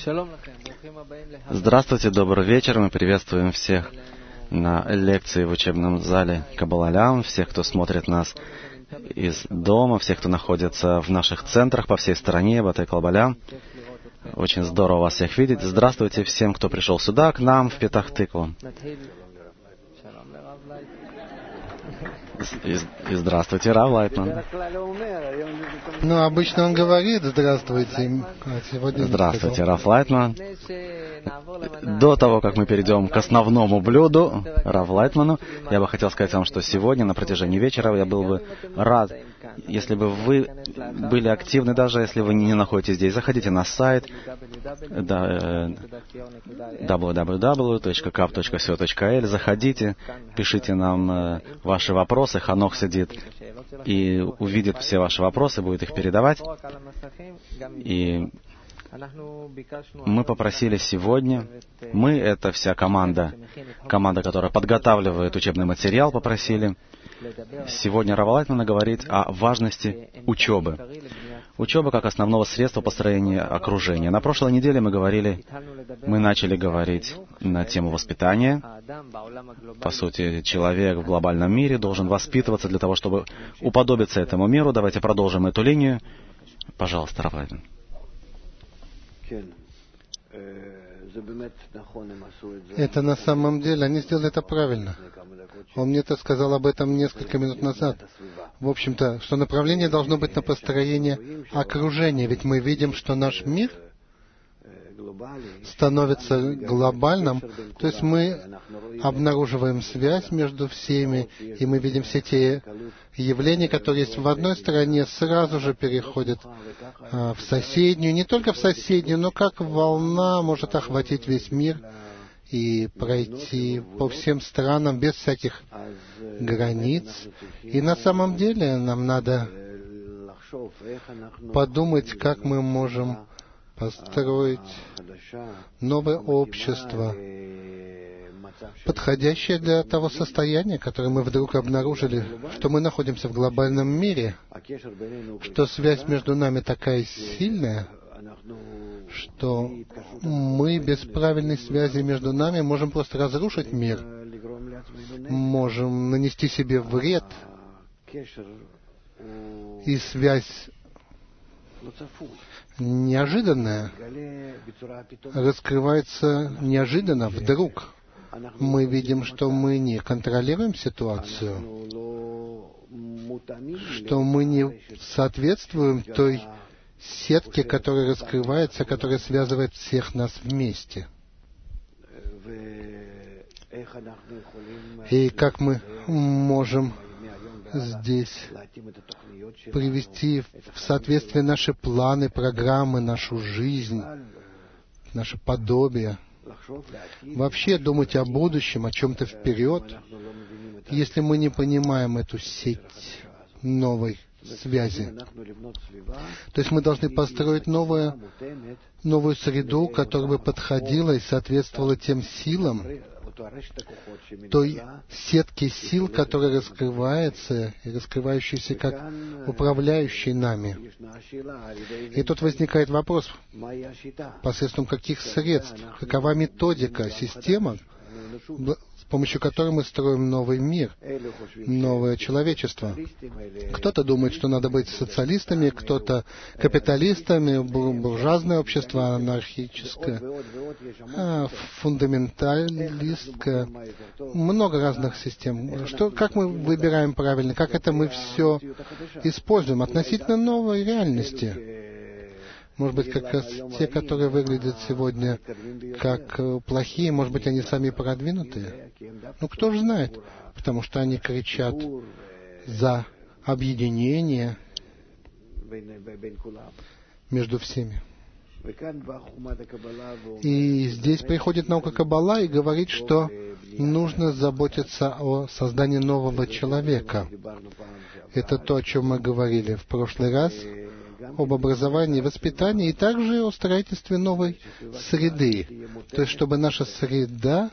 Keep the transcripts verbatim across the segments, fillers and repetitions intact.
Здравствуйте, добрый вечер. Мы приветствуем всех на лекции в учебном зале Каббала Олям, всех, кто смотрит нас из дома, всех, кто находится в наших центрах по всей стране, Батай Каббала Олям. Очень здорово вас всех видеть. Здравствуйте всем, кто пришел сюда, к нам, в Петах-Тыкву. И, и здравствуйте, Рав Лайтман. Ну, обычно он говорит «здравствуйте», а сегодня Здравствуйте, Рав Лайтман. До того, как мы перейдем к основному блюду, Рав Лайтману, я бы хотел сказать вам, что сегодня, на протяжении вечера, я был бы рад, если бы вы были активны, даже если вы не находитесь здесь. Заходите на сайт дабл ю дабл ю дабл ю точка кап точка си о точка эл, заходите, пишите нам ваши вопросы. Ханох сидит и увидит все ваши вопросы, будет их передавать. И мы попросили сегодня, мы, это вся команда, команда, которая подготавливает учебный материал, попросили сегодня Рава Лайтмана говорить о важности учебы. Учеба как основного средства построения окружения. На прошлой неделе мы говорили, мы начали говорить на тему воспитания. По сути, человек в глобальном мире должен воспитываться для того, чтобы уподобиться этому миру. Давайте продолжим эту линию. Пожалуйста, Рав Лайтман. Это на самом деле, они сделали это правильно. Он мне это сказал об этом несколько минут назад. В общем-то, что направление должно быть на построение окружения. Ведь мы видим, что наш мир становится глобальным. То есть мы обнаруживаем связь между всеми, и мы видим все те явления, которые есть в одной стране, сразу же переходят а, в соседнюю. Не только в соседнюю, но как волна может охватить весь мир и пройти по всем странам без всяких границ. И на самом деле нам надо подумать, как мы можем построить новое общество, подходящее для того состояния, которое мы вдруг обнаружили, что мы находимся в глобальном мире, что связь между нами такая сильная, что мы без правильной связи между нами можем просто разрушить мир, можем нанести себе вред, и связь неожиданная раскрывается неожиданно, вдруг. Мы видим, что мы не контролируем ситуацию, что мы не соответствуем той сетке, которая раскрывается, которая связывает всех нас вместе. И как мы можем здесь привести в соответствие наши планы, программы, нашу жизнь, наше подобие. Вообще думать о будущем, о чем-то вперед, если мы не понимаем эту сеть новой связи. То есть мы должны построить новую, новую среду, которая бы подходила и соответствовала тем силам, той сетке сил, которая раскрывается и раскрывающаяся как управляющий нами. И тут возникает вопрос, посредством каких средств, какова методика, система, с помощью которой мы строим новый мир, новое человечество. Кто-то думает, что надо быть социалистами, кто-то капиталистами, буржуазное общество, анархическое, а, фундаменталистское. Много разных систем. Что, как мы выбираем правильно, как это мы все используем относительно новой реальности? Может быть, как раз те, которые выглядят сегодня как плохие, может быть, они сами продвинутые? Ну, кто же знает? Потому что они кричат за объединение между всеми. И здесь приходит наука Каббала и говорит, что нужно заботиться о создании нового человека. Это то, о чем мы говорили в прошлый раз, об образовании и воспитании, и также о строительстве новой среды. То есть, чтобы наша среда,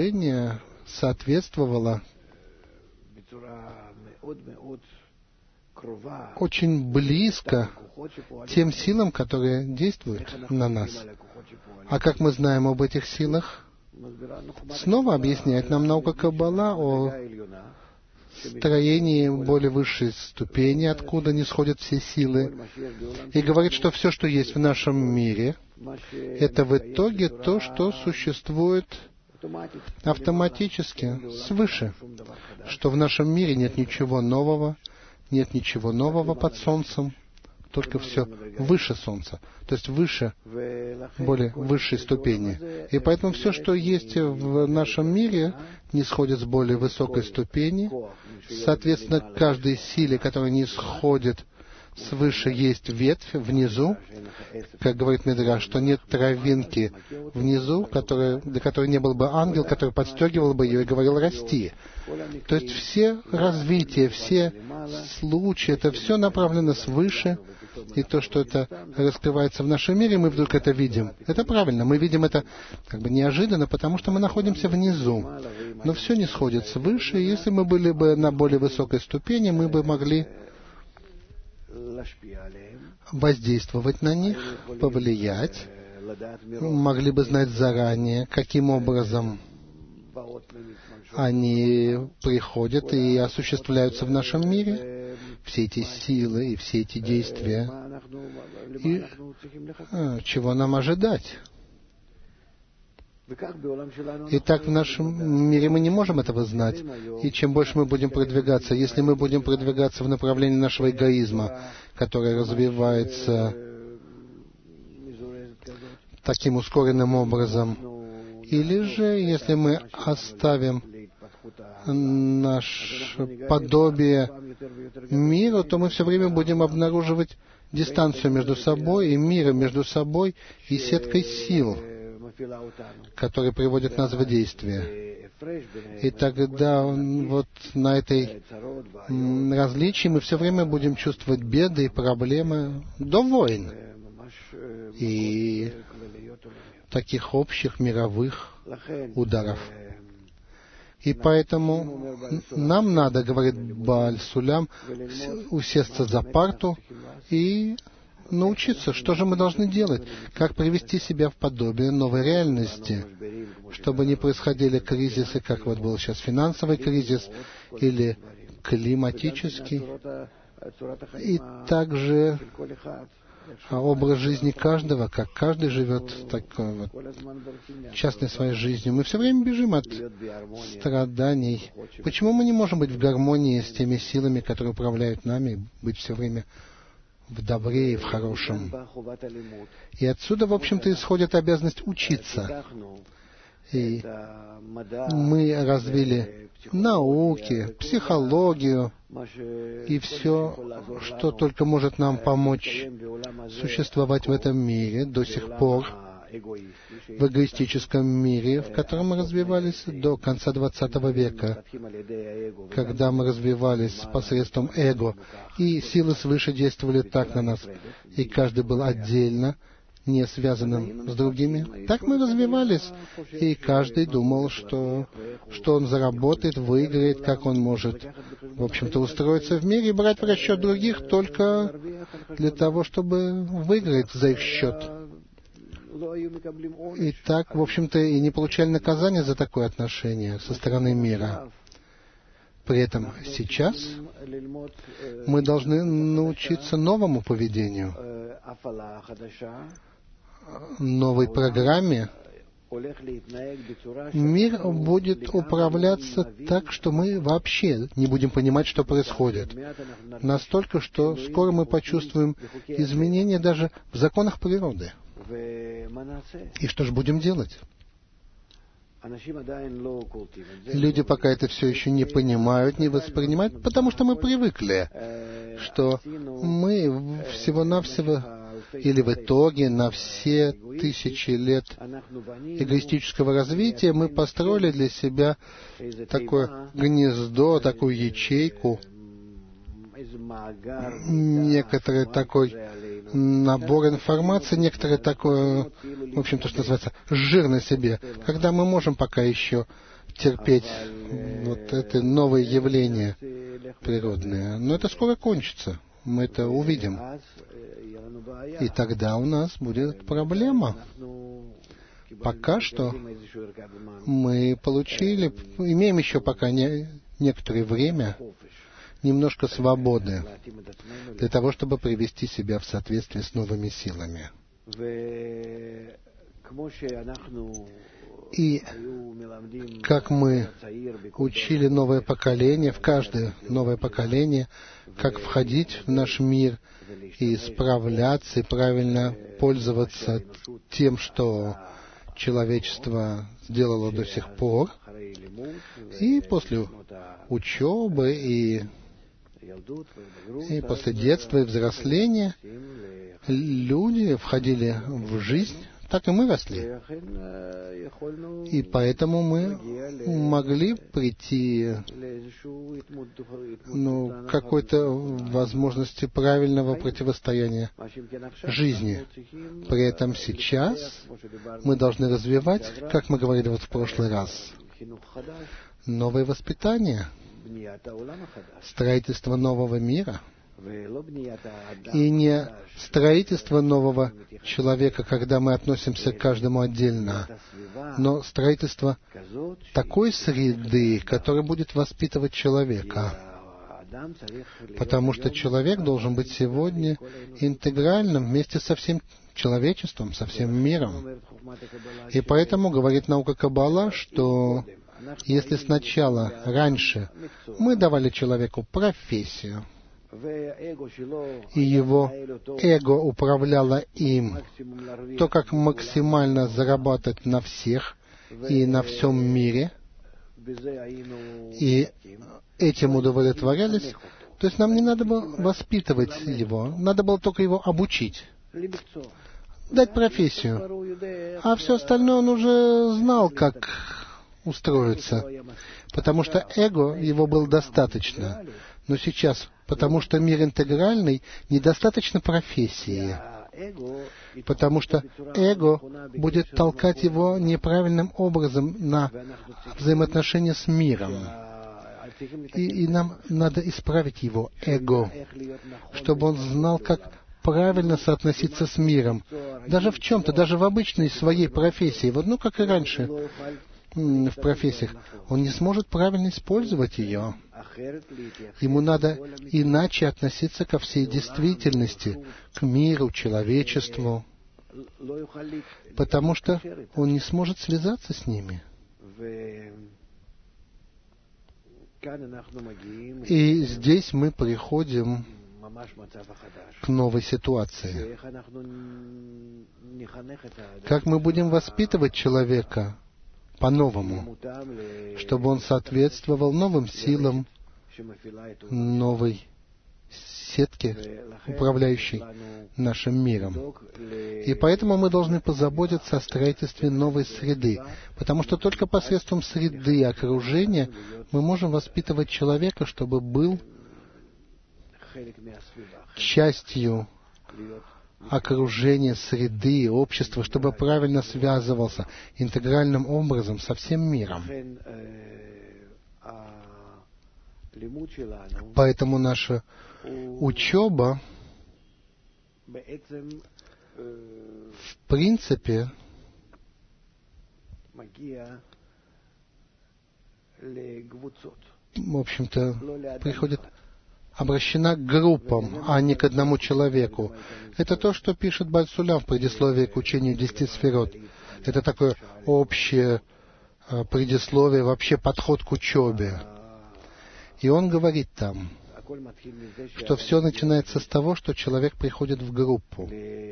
окружение соответствовало очень близко тем силам, которые действуют на нас. А как мы знаем об этих силах? Снова объясняет нам наука Каббала о строении более высшей ступени, откуда не сходят все силы, и говорит, что все, что есть в нашем мире, это в итоге то, что существует автоматически, свыше, что в нашем мире нет ничего нового, нет ничего нового под солнцем, только все выше солнца, то есть выше, более высшей ступени. И поэтому все, что есть в нашем мире, не сходит с более высокой ступени. Соответственно, к каждой силе, которая не сходит свыше, есть ветвь внизу, как говорит Мидраш, что нет травинки внизу, которая, для которой не был бы ангел, который подстегивал бы ее и говорил «расти». То есть все развития, все случаи, это все направлено свыше, и то, что это раскрывается в нашем мире, мы вдруг это видим. Это правильно, мы видим это как бы неожиданно, потому что мы находимся внизу. Но все не сходит свыше, и если мы были бы на более высокой ступени, мы бы могли воздействовать на них, повлиять, могли бы знать заранее, каким образом они приходят и осуществляются в нашем мире, все эти силы и все эти действия, и а, чего нам ожидать. И так в нашем мире мы не можем этого знать. И чем больше мы будем продвигаться, если мы будем продвигаться в направлении нашего эгоизма, который развивается таким ускоренным образом, или же, если мы оставим наше подобие миру, то мы все время будем обнаруживать дистанцию между собой и миром между собой и сеткой сил, которые приводят нас в действие. И тогда вот на этой различии мы все время будем чувствовать беды и проблемы до войн и таких общих мировых ударов. И поэтому нам надо, говорит Бааль Сулям, усесться за парту и научиться, что же мы должны делать, как привести себя в подобие новой реальности, чтобы не происходили кризисы, как вот был сейчас финансовый кризис или климатический, и также образ жизни каждого, как каждый живет такой вот частной своей жизнью. Мы все время бежим от страданий. Почему мы не можем быть в гармонии с теми силами, которые управляют нами, быть все время в добре и в хорошем? И отсюда, в общем-то, исходит обязанность учиться. И мы развили науки, психологию и все, что только может нам помочь существовать в этом мире до сих пор, в эгоистическом мире, в котором мы развивались до конца двадцатого века, когда мы развивались посредством эго, и силы свыше действовали так на нас, и каждый был отдельно, не связанным с другими. Так мы развивались, и каждый думал, что, что он заработает, выиграет, как он может, в общем-то, устроиться в мире и брать в расчет других только для того, чтобы выиграть за их счет. И так, в общем-то, и не получали наказания за такое отношение со стороны мира. При этом сейчас мы должны научиться новому поведению, новой программе. Мир будет управляться так, что мы вообще не будем понимать, что происходит. Настолько, что скоро мы почувствуем изменения даже в законах природы. И что же будем делать? Люди пока это все еще не понимают, не воспринимают, потому что мы привыкли, что мы всего-навсего, или в итоге на все тысячи лет эгоистического развития мы построили для себя такое гнездо, такую ячейку, некоторый такой набор информации, некоторый такой, в общем, то, что называется, жир на себе, когда мы можем пока еще терпеть вот это новое явление. природные. Но это скоро кончится. Мы это увидим. И тогда у нас будет проблема. Пока что мы получили, имеем еще пока не, некоторое время, немножко свободы для того, чтобы привести себя в соответствие с новыми силами. И как мы учили новое поколение, в каждое новое поколение, как входить в наш мир и справляться, и правильно пользоваться тем, что человечество сделало до сих пор. И после учебы, и, и после детства, и взросления люди входили в жизнь, так и мы росли. И поэтому мы могли прийти ну, к какой-то возможности правильного противостояния жизни. При этом сейчас мы должны развивать, как мы говорили вот в прошлый раз, новое воспитание, строительство нового мира. И не строительство нового человека, когда мы относимся к каждому отдельно, но строительство такой среды, которая будет воспитывать человека. Потому что человек должен быть сегодня интегральным вместе со всем человечеством, со всем миром. И поэтому говорит наука Каббала, что если сначала, раньше, мы давали человеку профессию, и его эго управляло им, то, как максимально зарабатывать на всех и на всем мире, и этим удовлетворялись, то есть нам не надо было воспитывать его, надо было только его обучить, дать профессию, а все остальное он уже знал, как устроиться, потому что эго его было достаточно. Но сейчас, потому что мир интегральный, недостаточно профессии, потому что эго будет толкать его неправильным образом на взаимоотношения с миром. И, и нам надо исправить его эго, чтобы он знал, как правильно соотноситься с миром. Даже в чем-то, даже в обычной своей профессии, вот ну как и раньше в профессиях, он не сможет правильно использовать ее. Ему надо иначе относиться ко всей действительности, к миру, человечеству, потому что он не сможет связаться с ними. И здесь мы приходим к новой ситуации. Как мы будем воспитывать человека по-новому, чтобы он соответствовал новым силам, новой сетке, управляющей нашим миром. И поэтому мы должны позаботиться о строительстве новой среды, потому что только посредством среды, окружения, мы можем воспитывать человека, чтобы был частью окружения, среды, общества, чтобы правильно связывался интегральным образом со всем миром. Поэтому наша учеба, в принципе, в общем-то, приходит обращена к группам, а не к одному человеку. Это то, что пишет Бааль Сулям в предисловии к учению десяти сферот. Это такое общее предисловие, вообще подход к учебе. И он говорит там, что все начинается с того, что человек приходит в группу,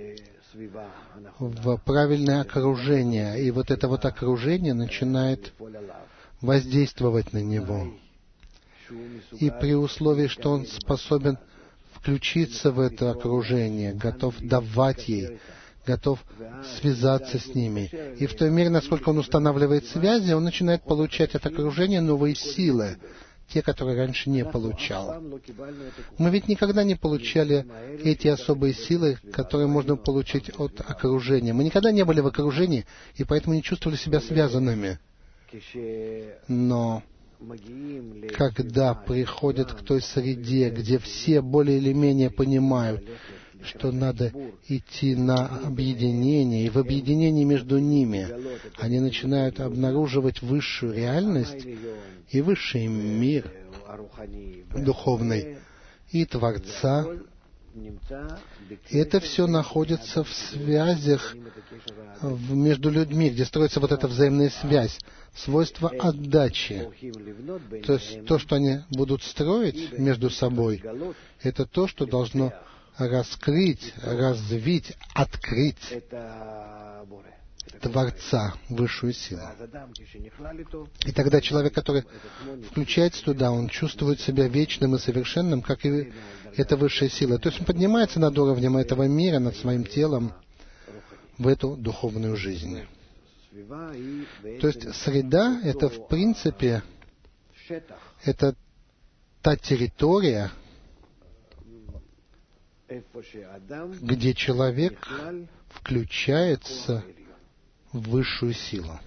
в правильное окружение, и вот это вот окружение начинает воздействовать на него. И при условии, что он способен включиться в это окружение, готов давать ей, готов связаться с ними. И в той мере, насколько он устанавливает связи, он начинает получать от окружения новые силы, те, которые раньше не получал. Мы ведь никогда не получали эти особые силы, которые можно получить от окружения. Мы никогда не были в окружении, и поэтому не чувствовали себя связанными. Но когда приходят к той среде, где все более или менее понимают, что надо идти на объединение, и в объединении между ними они начинают обнаруживать высшую реальность и высший мир духовный и Творца. И это все находится в связях в, между людьми, где строится вот эта взаимная связь, свойство отдачи. То есть то, что они будут строить между собой, это то, что должно раскрыть, развить, открыть Творца, высшую силу. И тогда человек, который включается туда, он чувствует себя вечным и совершенным, как и эта высшая сила. То есть он поднимается над уровнем этого мира, над своим телом, в эту духовную жизнь. То есть среда — это, в принципе, это та территория, где человек включается в высшую силу.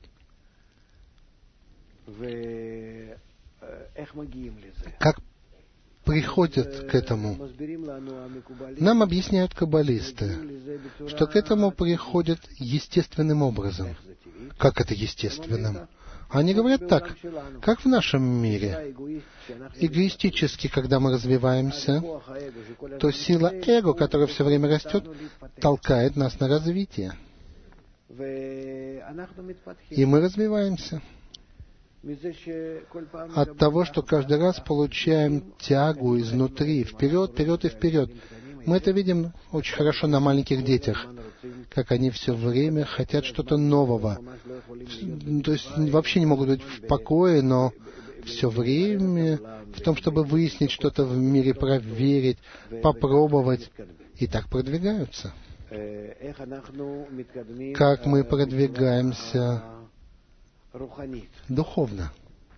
Как приходят к этому? Нам объясняют каббалисты, что к этому приходят естественным образом. Как это естественным? Они говорят так, как в нашем мире. Эгоистически, когда мы развиваемся, то сила эго, которая все время растет, толкает нас на развитие. И мы развиваемся. От того, что каждый раз получаем тягу изнутри, вперед, вперед и вперед. Мы это видим очень хорошо на маленьких детях, как они все время хотят что-то нового. То есть вообще не могут быть в покое, но все время в том, чтобы выяснить что-то в мире, проверить, попробовать, и так продвигаются. Как мы продвигаемся духовно,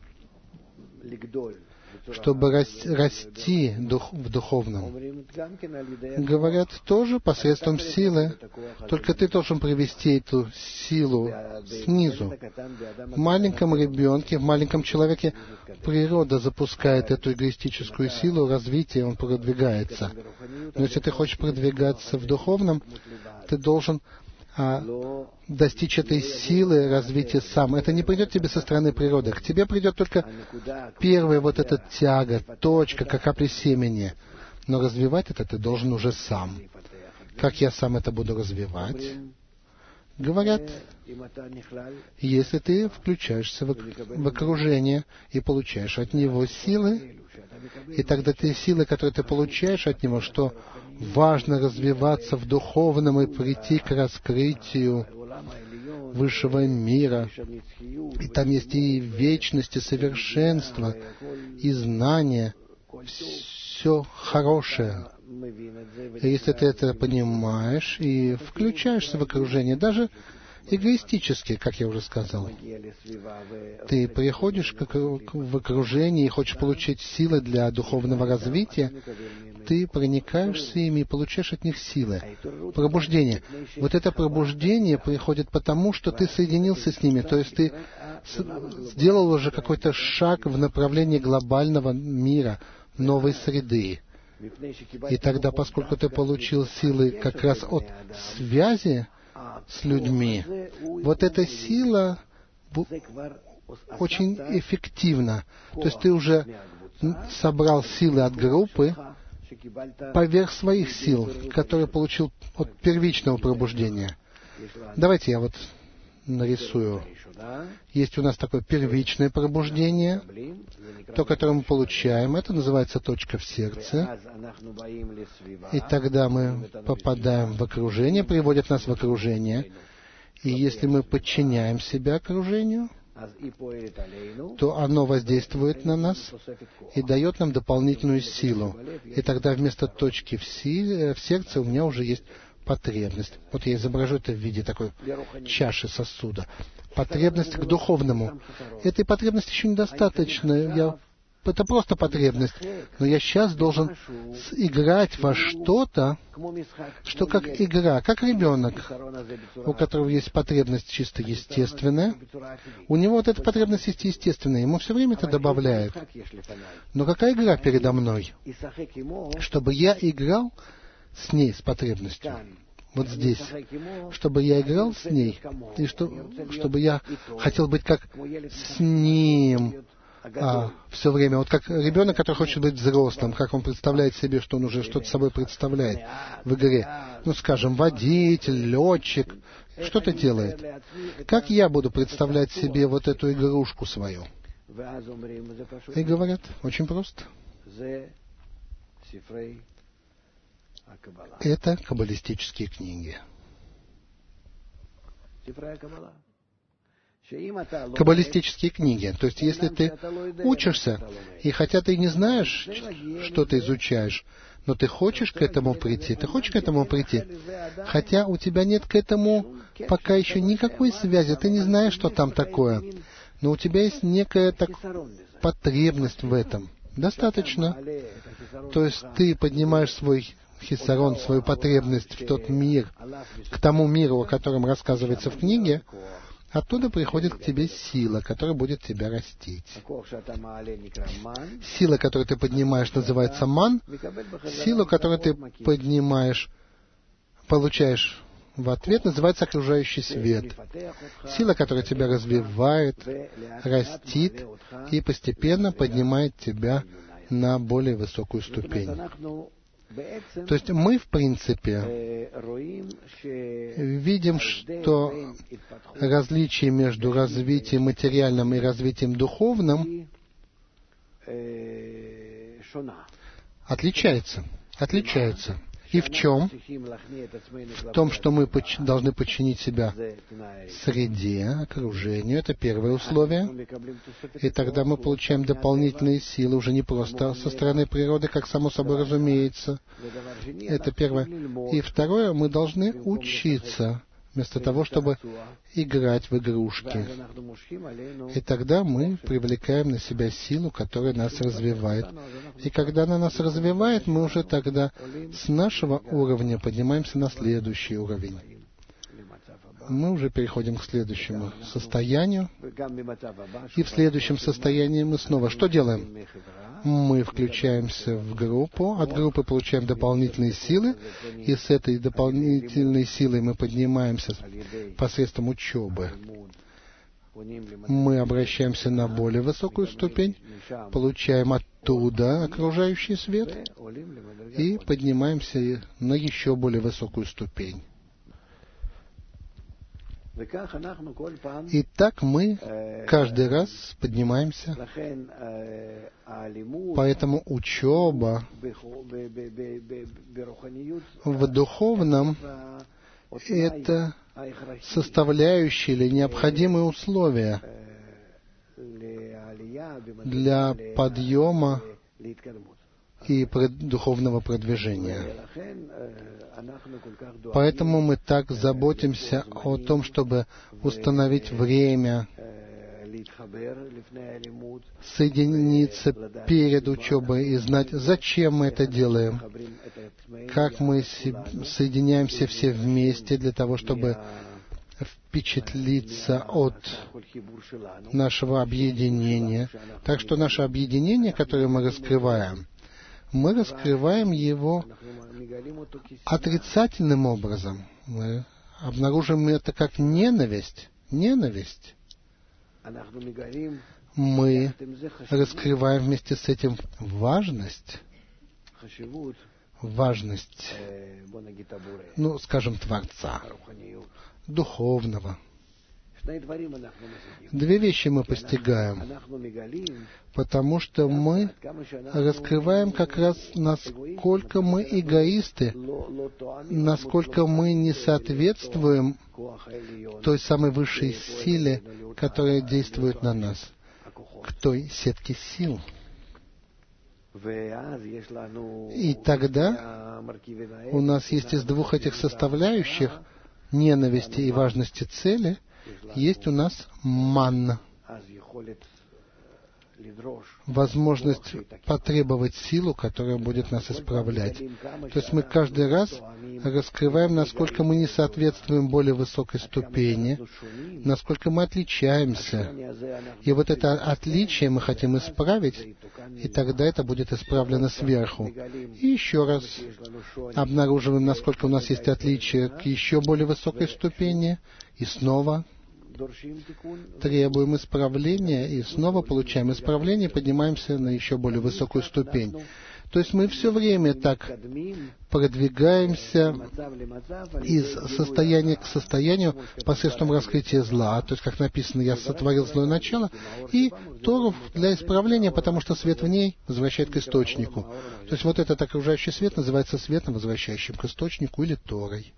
чтобы расти дух, в духовном. Говорят, тоже посредством силы, только ты должен привести эту силу снизу. В маленьком ребенке, в маленьком человеке природа запускает эту эгоистическую силу, развитие, он продвигается. Но если ты хочешь продвигаться в духовном, ты должен а, достичь этой силы развития сам. Это не придет тебе со стороны природы. К тебе придет только первая вот эта тяга, точка, как капля семени. Но развивать это ты должен уже сам. Как я сам это буду развивать? Говорят, если ты включаешься в, в окружение и получаешь от него силы, и тогда те силы, которые ты получаешь от него, что важно развиваться в духовном и прийти к раскрытию высшего мира. И там есть и вечность, и совершенство, и знание, все хорошее. И если ты это понимаешь и включаешься в окружение, даже эгоистически, как я уже сказал, ты приходишь в окружение и хочешь получить силы для духовного развития, ты проникаешься ими и получаешь от них силы. Пробуждение. Вот это пробуждение приходит потому, что ты соединился с ними, то есть ты сделал уже какой-то шаг в направлении глобального мира, новой среды. И тогда, поскольку ты получил силы как раз от связи с людьми, вот эта сила очень эффективна. То есть ты уже собрал силы от группы поверх своих сил, которые получил от первичного пробуждения. Давайте я вот нарисую. Есть у нас такое первичное пробуждение, то, которое мы получаем, это называется точка в сердце. И тогда мы попадаем в окружение, приводят нас в окружение. И если мы подчиняем себя окружению, то оно воздействует на нас и дает нам дополнительную силу. И тогда вместо точки в, силе, в сердце у меня уже есть потребность. Вот я изображу это в виде такой чаши сосуда. Потребность к духовному. Этой потребности еще недостаточно. Я это просто потребность. Но я сейчас должен играть во что-то, что как игра, как ребенок, у которого есть потребность чисто естественная. У него вот эта потребность есть естественная, ему все время это добавляет. Но какая игра передо мной? Чтобы я играл с ней, с потребностью. Вот здесь. Чтобы я играл с ней, и что, чтобы я хотел быть как с ним а, все время. Вот как ребенок, который хочет быть взрослым, как он представляет себе, что он уже что-то собой представляет в игре. Ну, скажем, водитель, летчик, что-то делает. Как я буду представлять себе вот эту игрушку свою? И говорят, очень просто. Это каббалистические книги. Каббалистические книги. То есть, если ты учишься, и хотя ты не знаешь, что ты изучаешь, но ты хочешь к этому прийти, ты хочешь к этому прийти, хотя у тебя нет к этому пока еще никакой связи, ты не знаешь, что там такое, но у тебя есть некая так, потребность в этом. Достаточно. То есть, ты поднимаешь свой хисарон, свою потребность в тот мир, к тому миру, о котором рассказывается в книге, оттуда приходит к тебе сила, которая будет тебя растить. Сила, которую ты поднимаешь, называется ман. Сила, которую ты поднимаешь, получаешь в ответ, называется окружающий свет. Сила, которая тебя развивает, растит и постепенно поднимает тебя на более высокую ступень. То есть мы, в принципе, видим, что различие между развитием материальным и развитием духовным отличается. Отличается. И в чем? В том, что мы поч- должны подчинить себя среде, окружению. Это первое условие. И тогда мы получаем дополнительные силы, уже не просто со стороны природы, как само собой разумеется. Это первое. И второе, мы должны учиться, вместо того, чтобы играть в игрушки. И тогда мы привлекаем на себя силу, которая нас развивает. И когда она нас развивает, мы уже тогда с нашего уровня поднимаемся на следующий уровень. Мы уже переходим к следующему состоянию. И в следующем состоянии мы снова что делаем? Мы включаемся в группу, от группы получаем дополнительные силы, и с этой дополнительной силой мы поднимаемся посредством учебы. Мы обращаемся на более высокую ступень, получаем оттуда окружающий свет и поднимаемся на еще более высокую ступень. И так мы каждый раз поднимаемся. Поэтому учеба в духовном — это составляющие или необходимые условия для подъема и духовного продвижения. Поэтому мы так заботимся о том, чтобы установить время, соединиться перед учебой и знать, зачем мы это делаем, как мы соединяемся все вместе для того, чтобы впечатлиться от нашего объединения. Так что наше объединение, которое мы раскрываем, мы раскрываем его отрицательным образом. Мы обнаружим это как ненависть. Ненависть. Мы раскрываем вместе с этим важность, важность, ну, скажем, Творца, духовного. Две вещи мы постигаем, потому что мы раскрываем как раз, насколько мы эгоисты, насколько мы не соответствуем той самой высшей силе, которая действует на нас, к той сетке сил. И тогда у нас есть из двух этих составляющих, ненависти и важности цели, есть у нас манна. возможность потребовать силу, которая будет нас исправлять. То есть мы каждый раз раскрываем, насколько мы не соответствуем более высокой ступени, насколько мы отличаемся. И вот это отличие мы хотим исправить, и тогда это будет исправлено сверху. И еще раз обнаруживаем, насколько у нас есть отличие к еще более высокой ступени, и снова требуем исправления, и снова получаем исправление, поднимаемся на еще более высокую ступень. То есть мы все время так продвигаемся из состояния к состоянию посредством раскрытия зла. То есть, как написано, «Я сотворил злое начало», и Тору для исправления, потому что свет в ней возвращает к источнику. То есть вот этот окружающий свет называется светом, возвращающим к источнику, или Торой.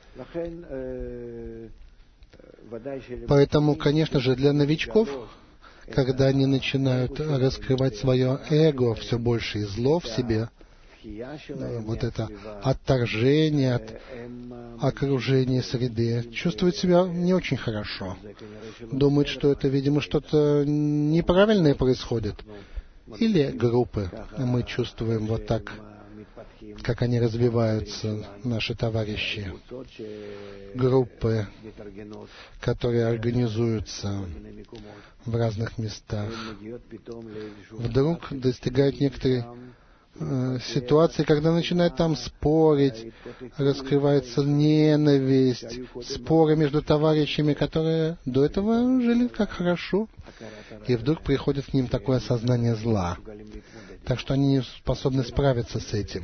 Поэтому, конечно же, для новичков, когда они начинают раскрывать свое эго все больше и зло в себе, вот это отторжение от окружения среды, чувствуют себя не очень хорошо. Думают, что это, видимо, что-то неправильное происходит. Или группы. Мы чувствуем вот так, как они развиваются, наши товарищи. Группы, которые организуются в разных местах, вдруг достигают некоторой э, ситуации, когда начинают там спорить, раскрывается ненависть, споры между товарищами, которые до этого жили как хорошо, и вдруг приходит к ним такое осознание зла. Так что они не способны справиться с этим.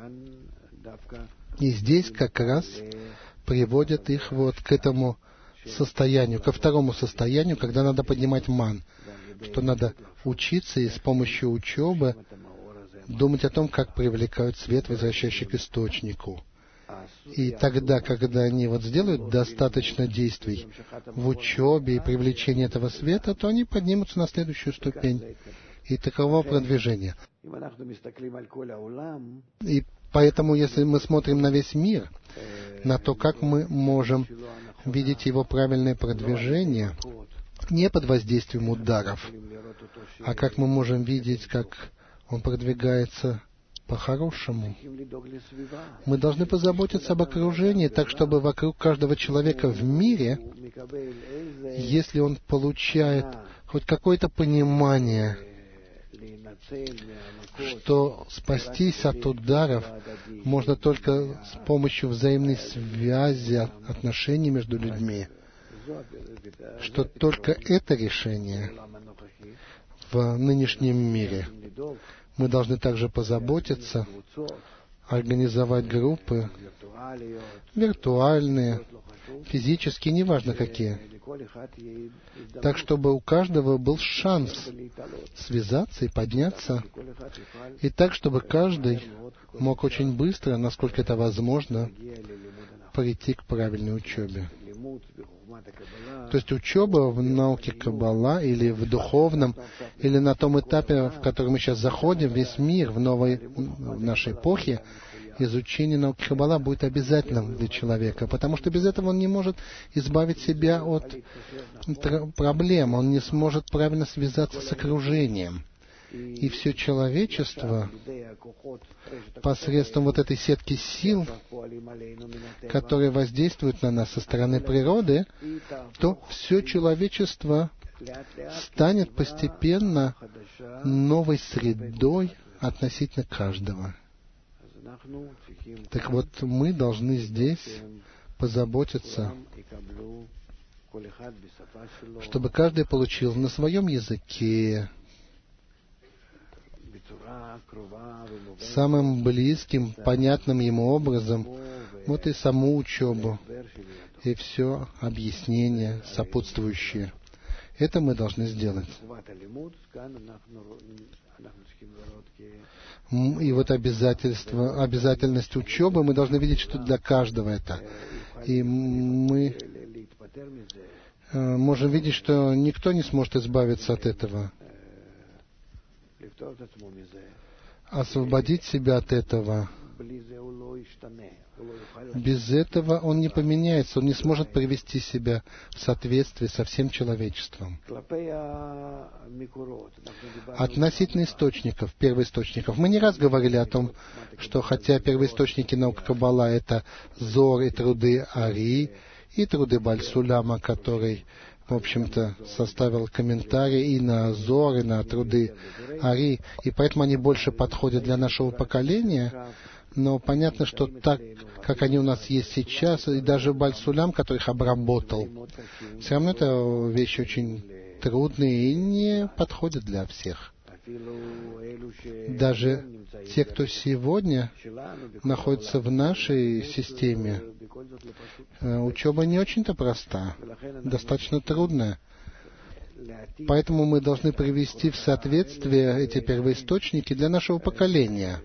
И здесь как раз приводят их вот к этому состоянию, ко второму состоянию, когда надо поднимать ман, что надо учиться и с помощью учебы думать о том, как привлекают свет, возвращающий к источнику. И тогда, когда они вот сделают достаточно действий в учебе и привлечении этого света, то они поднимутся на следующую ступень. И таково продвижение. И поэтому, если мы смотрим на весь мир, на то, как мы можем видеть его правильное продвижение, не под воздействием ударов, а как мы можем видеть, как он продвигается по-хорошему. Мы должны позаботиться об окружении, так чтобы вокруг каждого человека в мире, если он получает хоть какое-то понимание, что спастись от ударов можно только с помощью взаимной связи отношений между людьми, что только это решение в нынешнем мире. Мы должны также позаботиться, организовать группы, виртуальные, физические, неважно какие, так, чтобы у каждого был шанс связаться и подняться, и так, чтобы каждый мог очень быстро, насколько это возможно, прийти к правильной учебе. То есть учеба в науке Каббала или в духовном, или на том этапе, в который мы сейчас заходим, весь мир в новой в нашей эпохе, изучение науки Каббала будет обязательным для человека, потому что без этого он не может избавить себя от проблем, он не сможет правильно связаться с окружением. И все человечество посредством вот этой сетки сил, которые воздействуют на нас со стороны природы, то все человечество станет постепенно новой средой относительно каждого. Так вот, мы должны здесь позаботиться, чтобы каждый получил на своем языке, самым близким, понятным ему образом, вот и саму учебу, и все объяснения сопутствующие. Это мы должны сделать. И вот обязательство, обязательность учебы, мы должны видеть, что для каждого это. И мы можем видеть, что никто не сможет избавиться от этого. Освободить себя от этого Без этого он не поменяется, он не сможет привести себя в соответствие со всем человечеством. Относительно источников, первоисточников. Мы не раз говорили о том, что хотя первоисточники науки Каббала — это Зор и труды Ари, и труды Баль-Суляма, который, в общем-то, составил комментарии и на Зор, и на труды Ари, и поэтому они больше подходят для нашего поколения. Но понятно, что так, как они у нас есть сейчас, и даже Баль-Сулям, который их обработал, все равно это вещи очень трудные и не подходят для всех. Даже те, кто сегодня находится в нашей системе, учеба не очень-то проста, достаточно трудная. Поэтому мы должны привести в соответствие эти первоисточники для нашего поколения.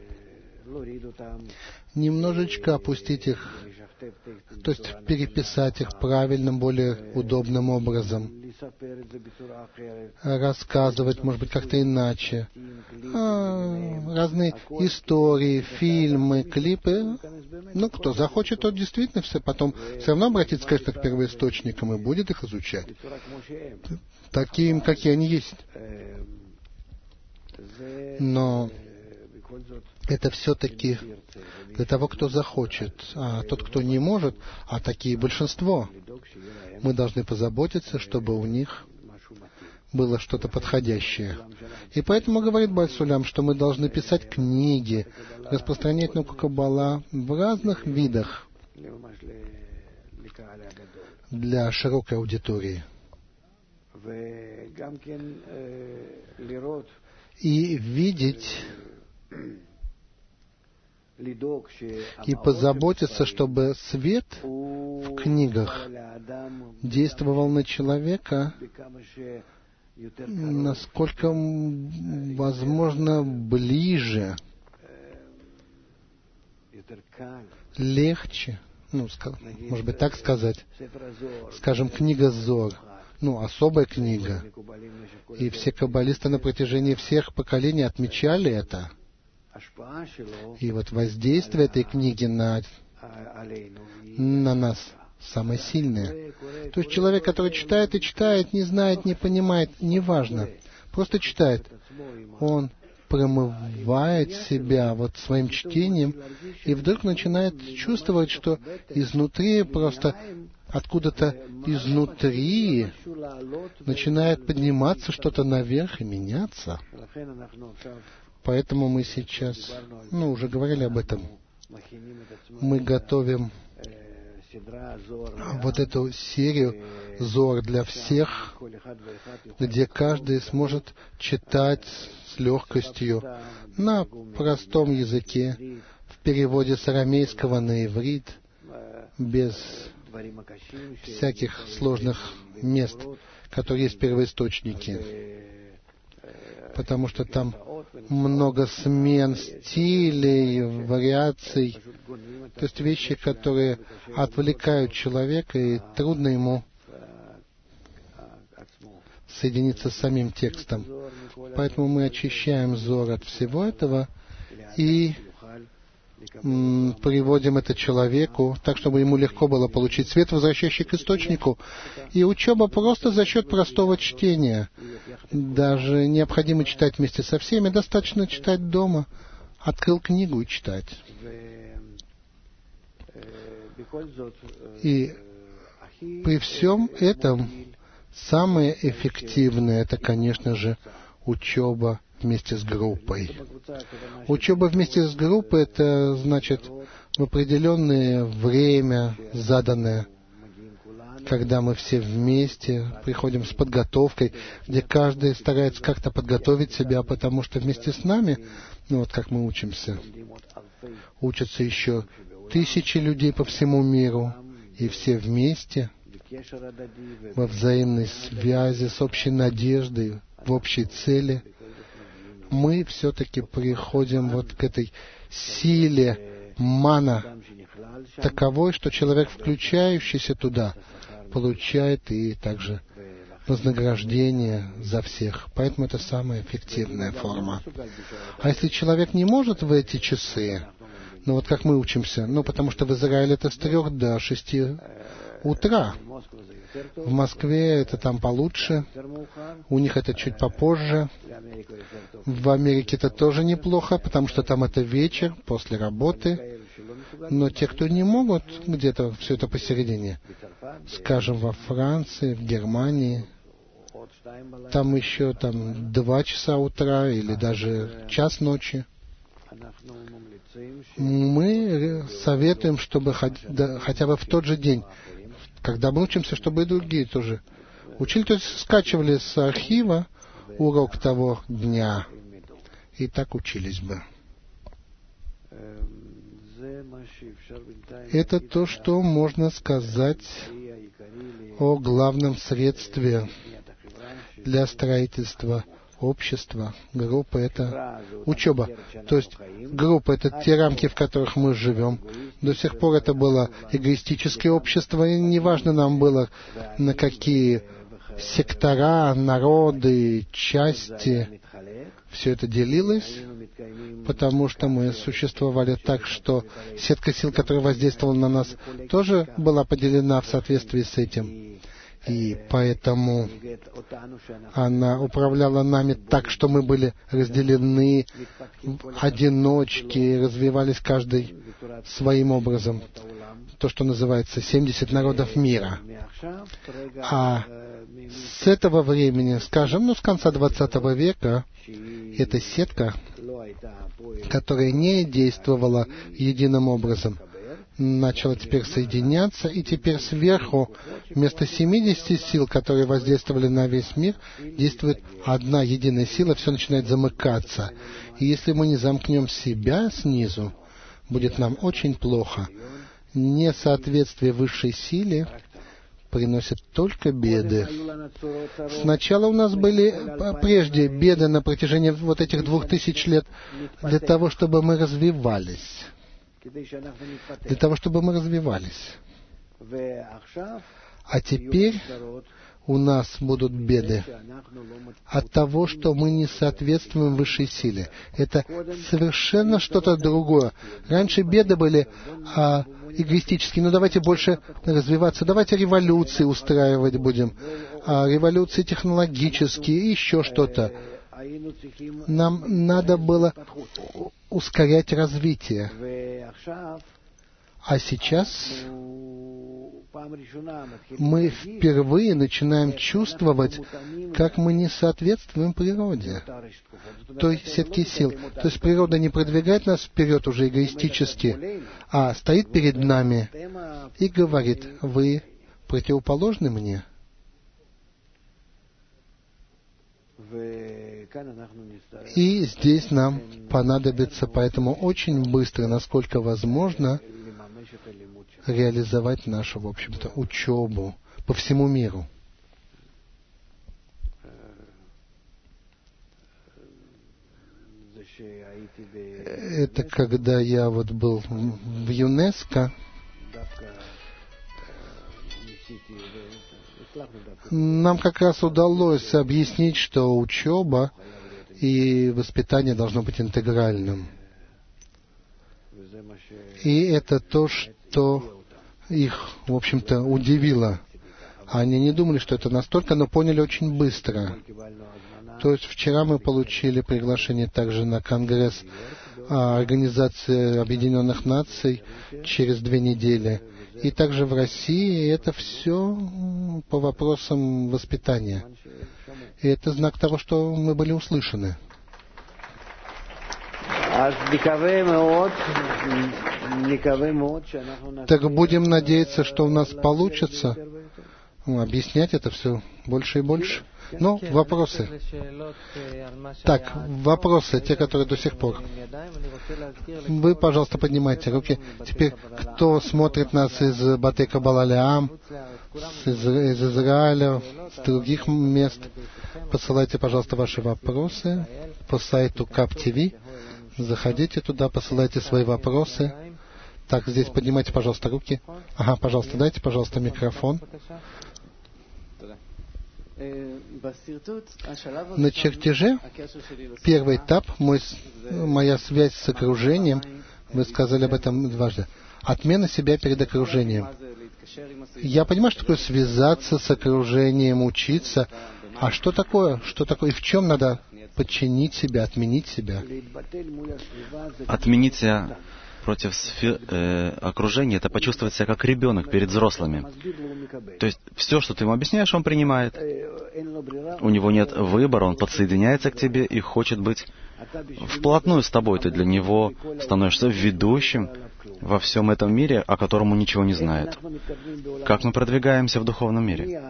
Немножечко опустить их, то есть переписать их правильным, более удобным образом. Рассказывать, может быть, как-то иначе. А, разные истории, фильмы, клипы. Ну, кто захочет, тот действительно все потом все равно обратится, конечно, к первоисточникам и будет их изучать. Таким, какие они есть. Но это все-таки для того, кто захочет. А тот, кто не может, а такие большинство, мы должны позаботиться, чтобы у них было что-то подходящее. И поэтому говорит Баль-Сулям, что мы должны писать книги, распространять науку Каббала в разных видах для широкой аудитории. И видеть и позаботиться, чтобы свет в книгах действовал на человека, насколько возможно ближе, легче, ну, может быть, так сказать, скажем, книга Зор, ну, особая книга. И все каббалисты на протяжении всех поколений отмечали это. И вот воздействие этой книги на, на нас самое сильное. То есть человек, который читает и читает, не знает, не понимает, неважно, просто читает, он промывает себя вот своим чтением и вдруг начинает чувствовать, что изнутри просто откуда-то изнутри начинает подниматься что-то наверх и меняться. Поэтому мы сейчас, ну, уже говорили об этом, мы готовим вот эту серию Зор для всех, где каждый сможет читать с легкостью на простом языке, в переводе с арамейского на иврит, без всяких сложных мест, которые есть в первоисточнике. Потому что там много смен стилей, вариаций, то есть вещи, которые отвлекают человека, и трудно ему соединиться с самим текстом. Поэтому мы очищаем Зор от всего этого и м, приводим это человеку, так, чтобы ему легко было получить свет, возвращающий к источнику. И учеба просто за счет простого чтения. Даже необходимо читать вместе со всеми, достаточно читать дома. Открыл книгу и читать. И при всем этом самое эффективное — это, конечно же, учеба вместе с группой. Учеба вместе с группой — это значит в определенное время заданное, когда мы все вместе приходим с подготовкой, где каждый старается как-то подготовить себя, потому что вместе с нами, ну вот как мы учимся, учатся еще тысячи людей по всему миру, и все вместе во взаимной связи, с общей надеждой, в общей цели, мы все-таки приходим вот к этой силе мана, таковой, что человек, включающийся туда, получает и также вознаграждение за всех. Поэтому это самая эффективная форма. А если человек не может в эти часы, Но вот как мы учимся? Ну, потому что в Израиле это с трех до шести утра. В Москве это там получше, у них это чуть попозже. В Америке это тоже неплохо, потому что там это вечер, после работы. Но те, кто не могут, где-то все это посередине, скажем, во Франции, в Германии, там еще там два часа утра или даже час ночи. Мы советуем, чтобы хотя бы в тот же день, когда мы учимся, чтобы и другие тоже учили, то есть скачивали с архива урок того дня и так учились бы. Это то, что можно сказать о главном средстве для строительства общества. Группа — это учеба. То есть группа — это те рамки, в которых мы живем. До сих пор это было эгоистическое общество, и неважно нам было, на какие сектора, народы, части все это делилось, потому что мы существовали так, что сетка сил, которая воздействовала на нас, тоже была поделена в соответствии с этим. И поэтому она управляла нами так, что мы были разделены, одиночки, развивались каждый своим образом. То, что называется семьдесят народов мира. А с этого времени, скажем, ну, с конца двадцатого века, эта сетка, которая не действовала единым образом, начала теперь соединяться, и теперь сверху вместо семидесяти сил, которые воздействовали на весь мир, действует одна единая сила, все начинает замыкаться. И если мы не замкнем себя снизу, будет нам очень плохо. Несоответствие высшей силе приносит только беды. Сначала у нас были прежде беды на протяжении вот этих двух тысяч лет для того, чтобы мы развивались. Для того, чтобы мы развивались. А теперь у нас будут беды от того, что мы не соответствуем высшей силе. Это совершенно что-то другое. Раньше беды были а, эгоистические. Ну, давайте больше развиваться. Давайте революции устраивать будем. А, революции технологические и еще что-то. Нам надо было ускорять развитие. А сейчас мы впервые начинаем чувствовать, как мы не соответствуем природе, той сетке сил. То есть природа не продвигает нас вперед уже эгоистически, а стоит перед нами и говорит: вы противоположны мне. И здесь нам понадобится поэтому очень быстро, насколько возможно, реализовать нашу, в общем-то, учебу по всему миру. Это когда я вот был в ЮНЕСКО, нам как раз удалось объяснить, что учеба и воспитание должно быть интегральным. И это то, что их, в общем-то, удивило. Они не думали, что это настолько, но поняли очень быстро. То есть вчера мы получили приглашение также на Конгресс Организации Объединенных Наций через две недели. И также в России это все по вопросам воспитания. И это знак того, что мы были услышаны. Так будем надеяться, что у нас получится объяснять это все больше и больше. Ну, вопросы. Так, вопросы, те, которые до сих пор. Вы, пожалуйста, поднимайте руки. Теперь, кто смотрит нас из Батей Каббала Леам, из, из Израиля, с других мест, посылайте, пожалуйста, ваши вопросы по сайту Кап ТВ. Заходите туда, посылайте свои вопросы. Так, здесь поднимайте, пожалуйста, руки. Ага, пожалуйста, дайте, пожалуйста, микрофон. На чертеже первый этап, мой, моя связь с окружением, Вы сказали об этом дважды. Отмена себя перед окружением. Я понимаю, что такое связаться с окружением, учиться. А что такое? Что такое? И в чем надо подчинить себя, отменить себя? Отменить себя против сфер, э, окружения — это почувствовать себя как ребенок перед взрослыми. То есть все, что ты ему объясняешь, он принимает. У него нет выбора, он подсоединяется к тебе и хочет быть вплотную с тобой. Ты для него становишься ведущим во всем этом мире, о котором он ничего не знает. Как мы продвигаемся в духовном мире?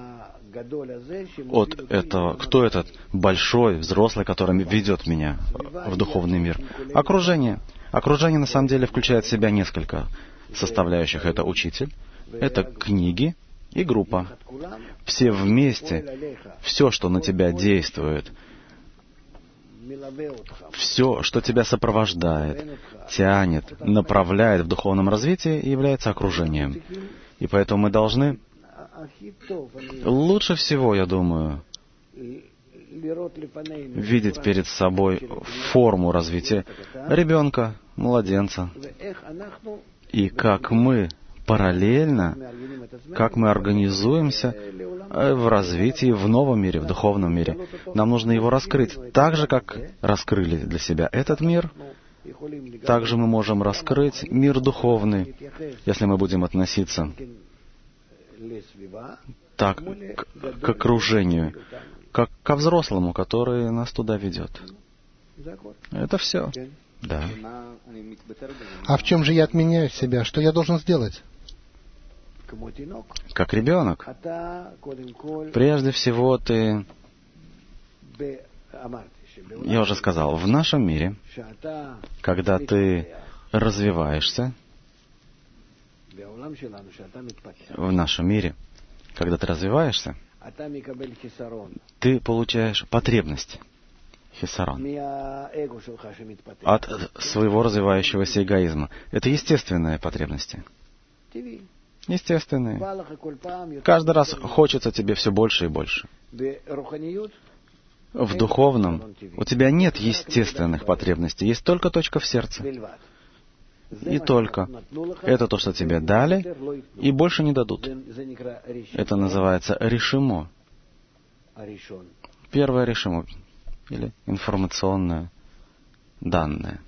От этого, кто этот большой, взрослый, который ведет меня в духовный мир? Окружение. Окружение на самом деле включает в себя несколько составляющих. Это учитель, это книги и группа. Все вместе, все, что на тебя действует, все, что тебя сопровождает, тянет, направляет в духовном развитии, является окружением. И поэтому мы должны лучше всего, я думаю, видеть перед собой форму развития ребенка, младенца, и как мы параллельно, как мы организуемся в развитии в новом мире, в духовном мире. Нам нужно его раскрыть. Так же, как раскрыли для себя этот мир, также мы можем раскрыть мир духовный, если мы будем относиться так к, к окружению, как ко взрослому, который нас туда ведет. Это все. Да. А в чем же я отменяю себя? Что я должен сделать? Как ребенок. Прежде всего ты... Я уже сказал, в нашем мире, когда ты развиваешься, в нашем мире, когда ты развиваешься, ты получаешь потребность, хисарон, от своего развивающегося эгоизма. Это естественные потребности. Естественные. Каждый раз хочется тебе все больше и больше. В духовном у тебя нет естественных потребностей, есть только точка в сердце. И только. Это то, что тебе дали, и больше не дадут. Это называется решимо. Первое решимо. Или информационное данное.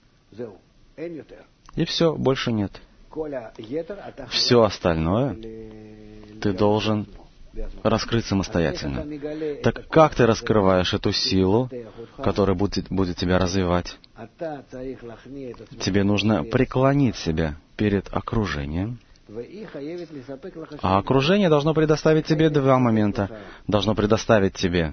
И все, больше нет. Все остальное ты должен раскрыть самостоятельно. Так как ты раскрываешь эту силу, которая будет, будет тебя развивать? Тебе нужно преклонить себя перед окружением. А окружение должно предоставить тебе два момента. Должно предоставить тебе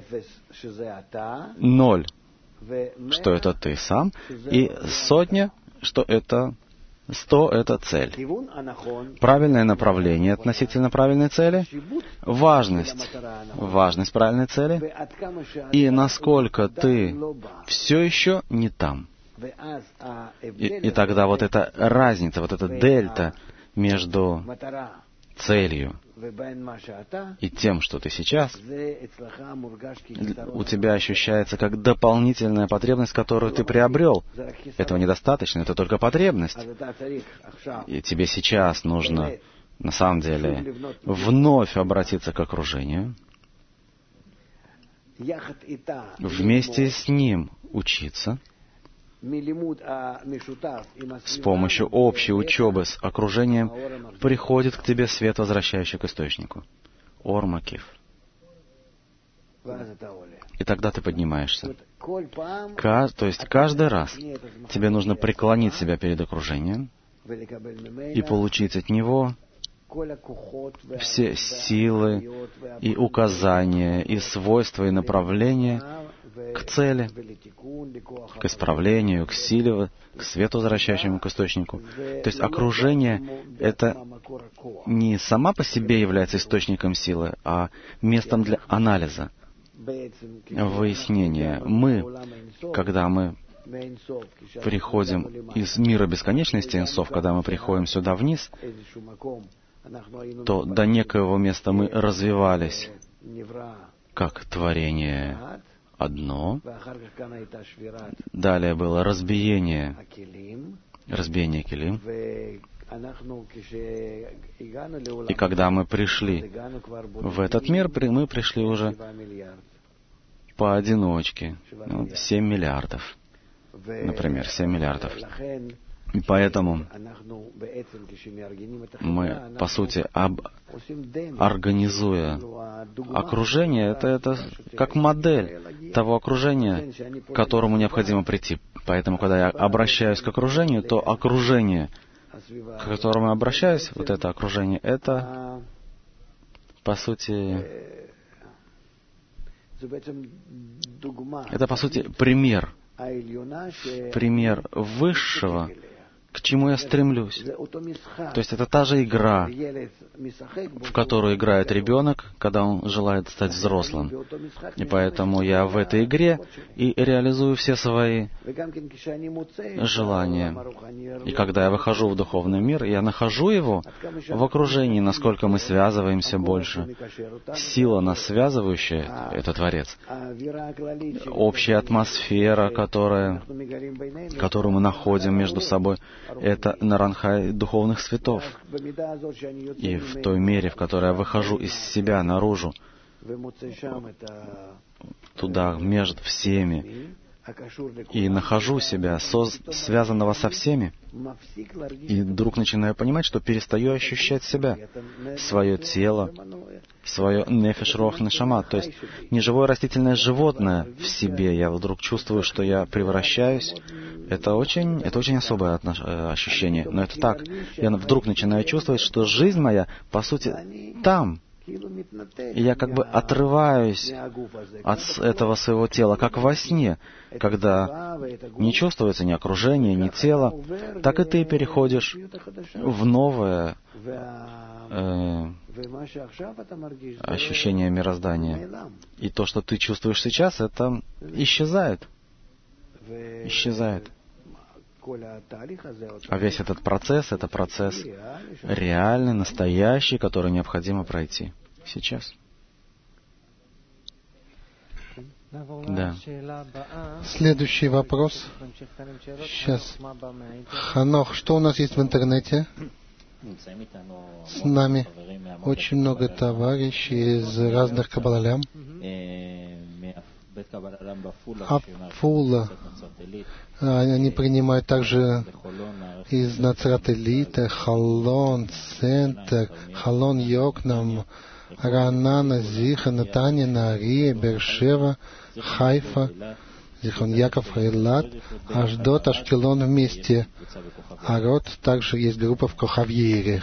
ноль, что это ты сам, и сотня, что это сто — это цель. Правильное направление относительно правильной цели, важность, важность правильной цели, и насколько ты все еще не там. И, и тогда вот эта разница, вот эта дельта между целью и тем, что ты сейчас, у тебя ощущается как дополнительная потребность, которую ты приобрел. Этого недостаточно, это только потребность. И тебе сейчас нужно, на самом деле, вновь обратиться к окружению, вместе с ним учиться, с помощью общей учебы с окружением приходит к тебе свет, возвращающий к источнику. Ор-Макиф. И тогда ты поднимаешься. Каз, то есть каждый раз тебе нужно преклонить себя перед окружением и получить от него все силы и указания, и свойства, и направления к цели, к исправлению, к силе, к свету, возвращающему к источнику. То есть окружение — это не сама по себе является источником силы, а местом для анализа, выяснения. Мы, когда мы приходим из мира бесконечности Энсов, когда мы приходим сюда вниз, то до некоего места мы развивались как творение одно. Далее было разбиение, разбиение келим. И когда мы пришли в этот мир, мы пришли уже поодиночке. Ну, семь миллиардов. Например, семь миллиардов. И поэтому мы, по сути, об... организуя окружение, это, это как модель того окружения, к которому необходимо прийти. Поэтому, когда я обращаюсь к окружению, то окружение, к которому я обращаюсь, вот это окружение, это, по сути, это, по сути, пример, пример высшего, к чему я стремлюсь. То есть это та же игра, в которую играет ребенок, когда он желает стать взрослым. И поэтому я в этой игре и реализую все свои желания. И когда я выхожу в духовный мир, я нахожу его в окружении, насколько мы связываемся больше. Сила, нас связывающая, это Творец. Общая атмосфера, которая, которую мы находим между собой, это наранхай духовных цветов. И в той мере, в которой я выхожу из себя наружу, туда, между всеми, и нахожу себя, соз... связанного со всеми, и вдруг начинаю понимать, что перестаю ощущать себя, свое тело, свое нефеш рох нешама, то есть неживое растительное животное в себе. Я вдруг чувствую, что я превращаюсь. Это очень, это очень особое отнош... ощущение, но это так. Я вдруг начинаю чувствовать, что жизнь моя, по сути, там. И я как бы отрываюсь от этого своего тела, как во сне, когда не чувствуется ни окружение, ни тело, так и ты переходишь в новое э, ощущение мироздания. И то, что ты чувствуешь сейчас, это исчезает. Исчезает. А весь этот процесс, это процесс реальный, настоящий, который необходимо пройти сейчас. Да. Следующий вопрос. Сейчас. Ханох, что у нас есть в интернете? С нами очень много товарищей из разных каббалалям. Афула. Они принимают также из Нацрат-Элита, Халон, Центр, Халон, Йокнам, Ранана, Зиха, Натания, Нария, Бершева, Хайфа, Зихон Яков, Эйлат, Ашдот, Ашкелон вместе. А род также есть группа в Кохавьере.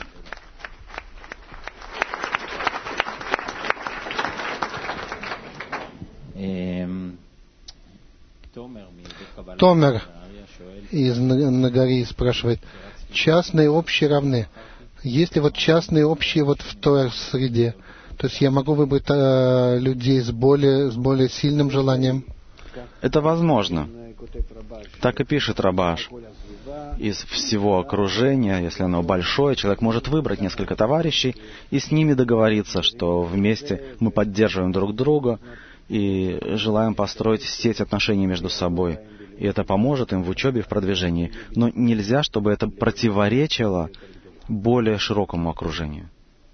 Томер из Нагари спрашивает, частные общие равны. Есть ли вот частные общие вот в той среде? То есть я могу выбрать э, людей с более, с более сильным желанием? Это возможно. Так и пишет Рабаш. Из всего окружения, если оно большое, человек может выбрать несколько товарищей и с ними договориться, что вместе мы поддерживаем друг друга и желаем построить сеть отношений между собой. И это поможет им в учебе и в продвижении. Но нельзя, чтобы это противоречило более широкому окружению.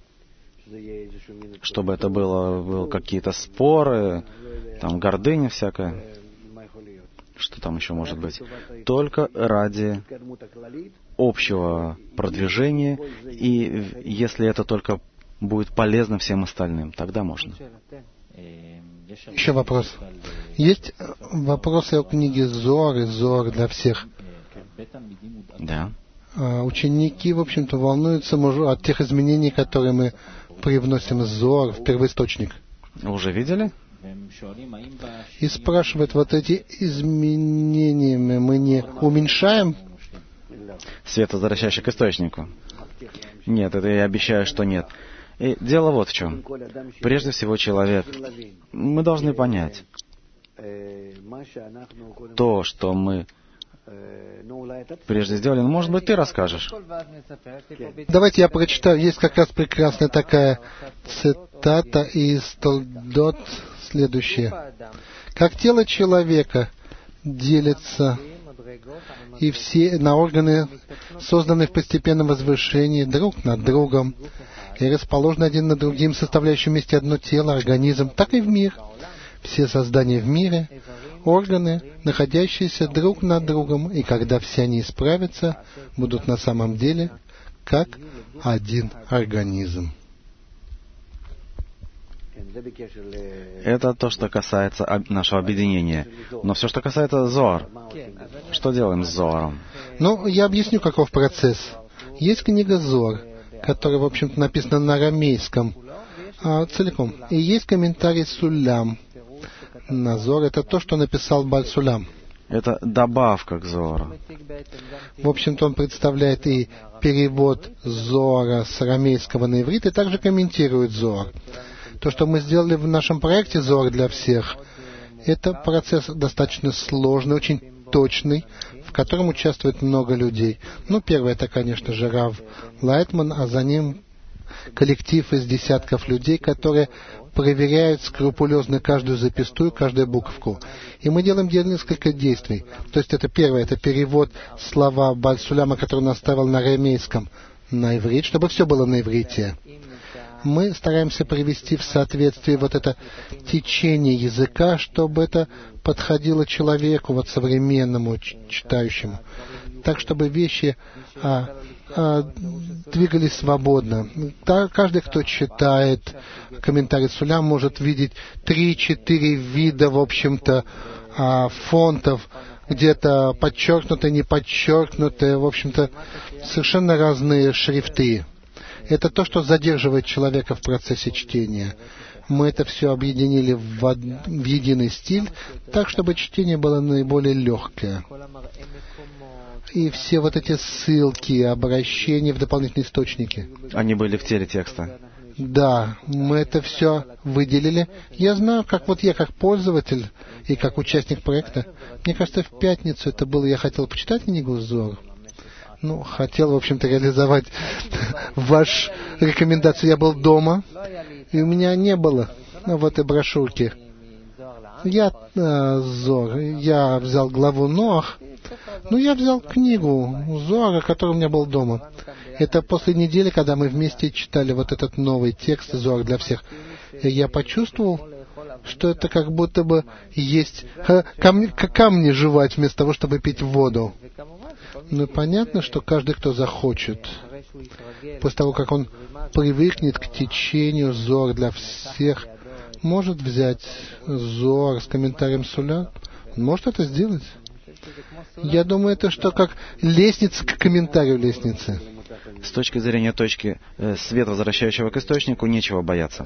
Чтобы это было, было какие-то споры, там гордыня всякая. Что там еще может быть? Только ради общего продвижения, и если это только будет полезно всем остальным, тогда можно. Еще вопрос. Есть вопросы о книге Зоар и Зоар для всех? Да. А ученики, в общем-то, волнуются может, от тех изменений, которые мы привносим в Зоар, в первоисточник. Уже видели? И спрашивают, вот эти изменения мы не уменьшаем? Свет, возвращающий к источнику. Нет, это я обещаю, что нет. И дело вот в чем. Прежде всего, человек, мы должны понять, то, что мы прежде сделали, ну, может быть, ты расскажешь. Давайте я прочитаю. Есть как раз прекрасная такая цитата из Толдот, следующая. Как тело человека делится, и все на органы, созданные в постепенном возвышении друг над другом, и расположены один над другим, составляющим вместе одно тело, организм, так и в мир. Все создания в мире — органы, находящиеся друг над другом, и когда все они исправятся, будут на самом деле как один организм. Это то, что касается об- нашего объединения. Но все, что касается Зоар, что делаем с Зоаром? Ну, я объясню, каков процесс. Есть книга Зоар, которая, в общем-то, написана на арамейском а, целиком. И есть комментарий Сулям на Зоар. Это то, что написал Баль Сулям. Это добавка к Зоару. В общем-то, он представляет и перевод Зоара с арамейского на иврит, и также комментирует Зоар. То, что мы сделали в нашем проекте «Зоар для всех», это процесс достаточно сложный, очень точный, в котором участвует много людей. Ну, первое, это, конечно же, Рав Лайтман, а за ним коллектив из десятков людей, которые проверяют скрупулезно каждую запятую, каждую буковку. И мы делаем несколько действий. То есть это первое, это перевод слова Баль Суляма, который он оставил на арамейском, на иврит, чтобы все было на иврите. Мы стараемся привести в соответствие вот это течение языка, чтобы это подходило человеку, вот современному читающему, так, чтобы вещи а, а, двигались свободно. Так, каждый, кто читает комментарий Сулям, может видеть три-четыре вида, в общем-то, а, фонтов, где-то подчеркнутые, не подчеркнутые, в общем-то, совершенно разные шрифты. Это то, что задерживает человека в процессе чтения. Мы это все объединили в, од... в единый стиль, так, чтобы чтение было наиболее легкое. И все вот эти ссылки, обращения в дополнительные источники. Они были в теле текста. Да, мы это все выделили. Я знаю, как вот я как пользователь и как участник проекта, мне кажется, в пятницу это было, я хотел почитать книгу Зоар. Ну, хотел, в общем-то, реализовать вашу рекомендацию. Я был дома, и у меня не было ну, в этой брошюрке. Я э, Зор, я взял главу Ноах, ну, я взял книгу Зоара, которая у меня был дома. Это после недели, когда мы вместе читали вот этот новый текст Зоар для всех. И я почувствовал, что это как будто бы есть э, камни, камни жевать вместо того, чтобы пить воду. Ну, понятно, что каждый, кто захочет, после того, как он привыкнет к течению Зоар для всех, может взять Зоар с комментарием Суля, может это сделать. Я думаю, это что, как лестница к комментарию лестницы. С точки зрения точки э, света, возвращающего к источнику, нечего бояться.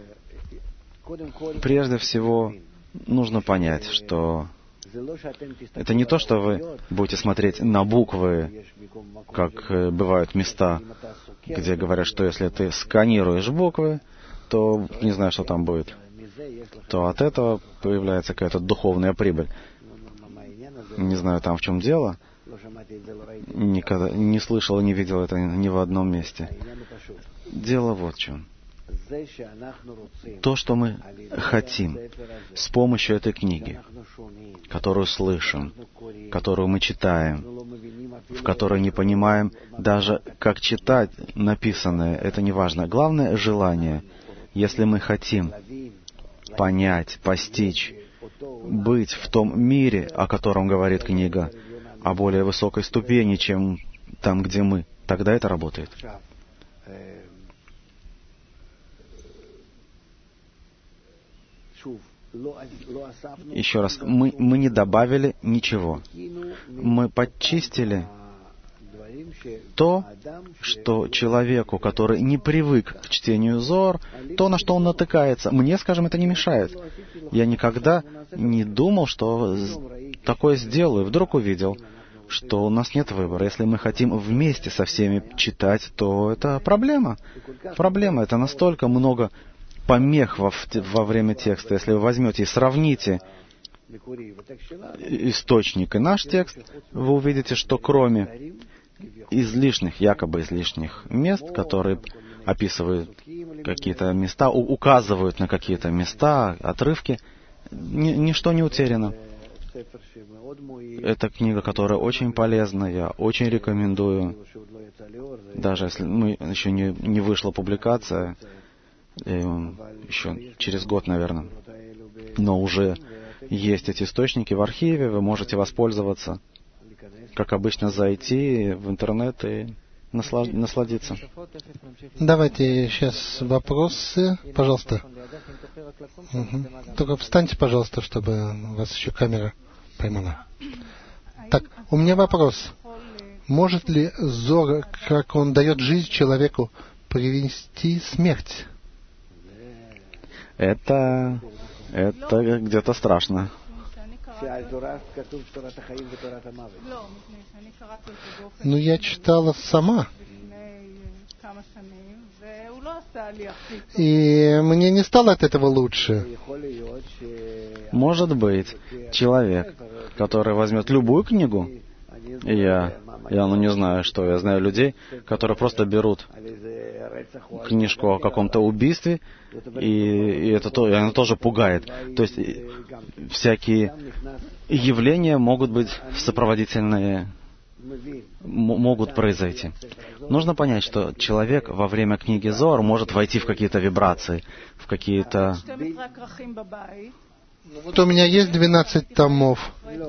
Прежде всего, нужно понять, что это не то, что вы будете смотреть на буквы, как э, бывают места, где говорят, что если ты сканируешь буквы, то не знаю, что там будет, то от этого появляется какая-то духовная прибыль. Не знаю, там в чем дело. Никогда не слышал и не видел это ни в одном месте. Дело вот в чем. То, что мы хотим с помощью этой книги, которую слышим, которую мы читаем, в которой не понимаем даже, как читать написанное, это не важно. Главное — желание. Если мы хотим понять, постичь, быть в том мире, о котором говорит книга, о более высокой ступени, чем там, где мы, тогда это работает. Еще раз, мы, мы не добавили ничего. Мы подчистили то, что человеку, который не привык к чтению Зоар, то, на что он натыкается, мне, скажем, это не мешает. Я никогда не думал, что такое сделаю. Вдруг увидел, что у нас нет выбора. Если мы хотим вместе со всеми читать, то это проблема. Проблема. Это настолько много помех во, во время текста. Если вы возьмете и сравните источник и наш текст, вы увидите, что кроме излишних, якобы излишних мест, которые описывают какие-то места, указывают на какие-то места, отрывки, ни, ничто не утеряно. Это книга, которая очень полезна, я очень рекомендую. Даже если ну, еще не, не вышла публикация, еще через год, наверное, но уже есть эти источники в архиве, вы можете воспользоваться, как обычно, зайти в интернет и наслад... насладиться. Давайте сейчас вопросы, пожалуйста. Угу. Только встаньте, пожалуйста, чтобы у вас еще камера поймала. Так, у меня вопрос. Может ли Зор, как он дает жизнь человеку, привести смерть? Это, это где-то страшно. Ну, я читала сама. И мне не стало от этого лучше. Может быть, человек, который возьмет любую книгу, и я, я ну, не знаю, что, я знаю людей, которые просто берут книжку о каком-то убийстве, и, и это то, и она тоже пугает. То есть всякие явления могут быть сопроводительные, могут произойти. Нужно понять, что человек во время книги Зоар может войти в какие-то вибрации, в какие-то... Вот у меня есть двенадцать томов.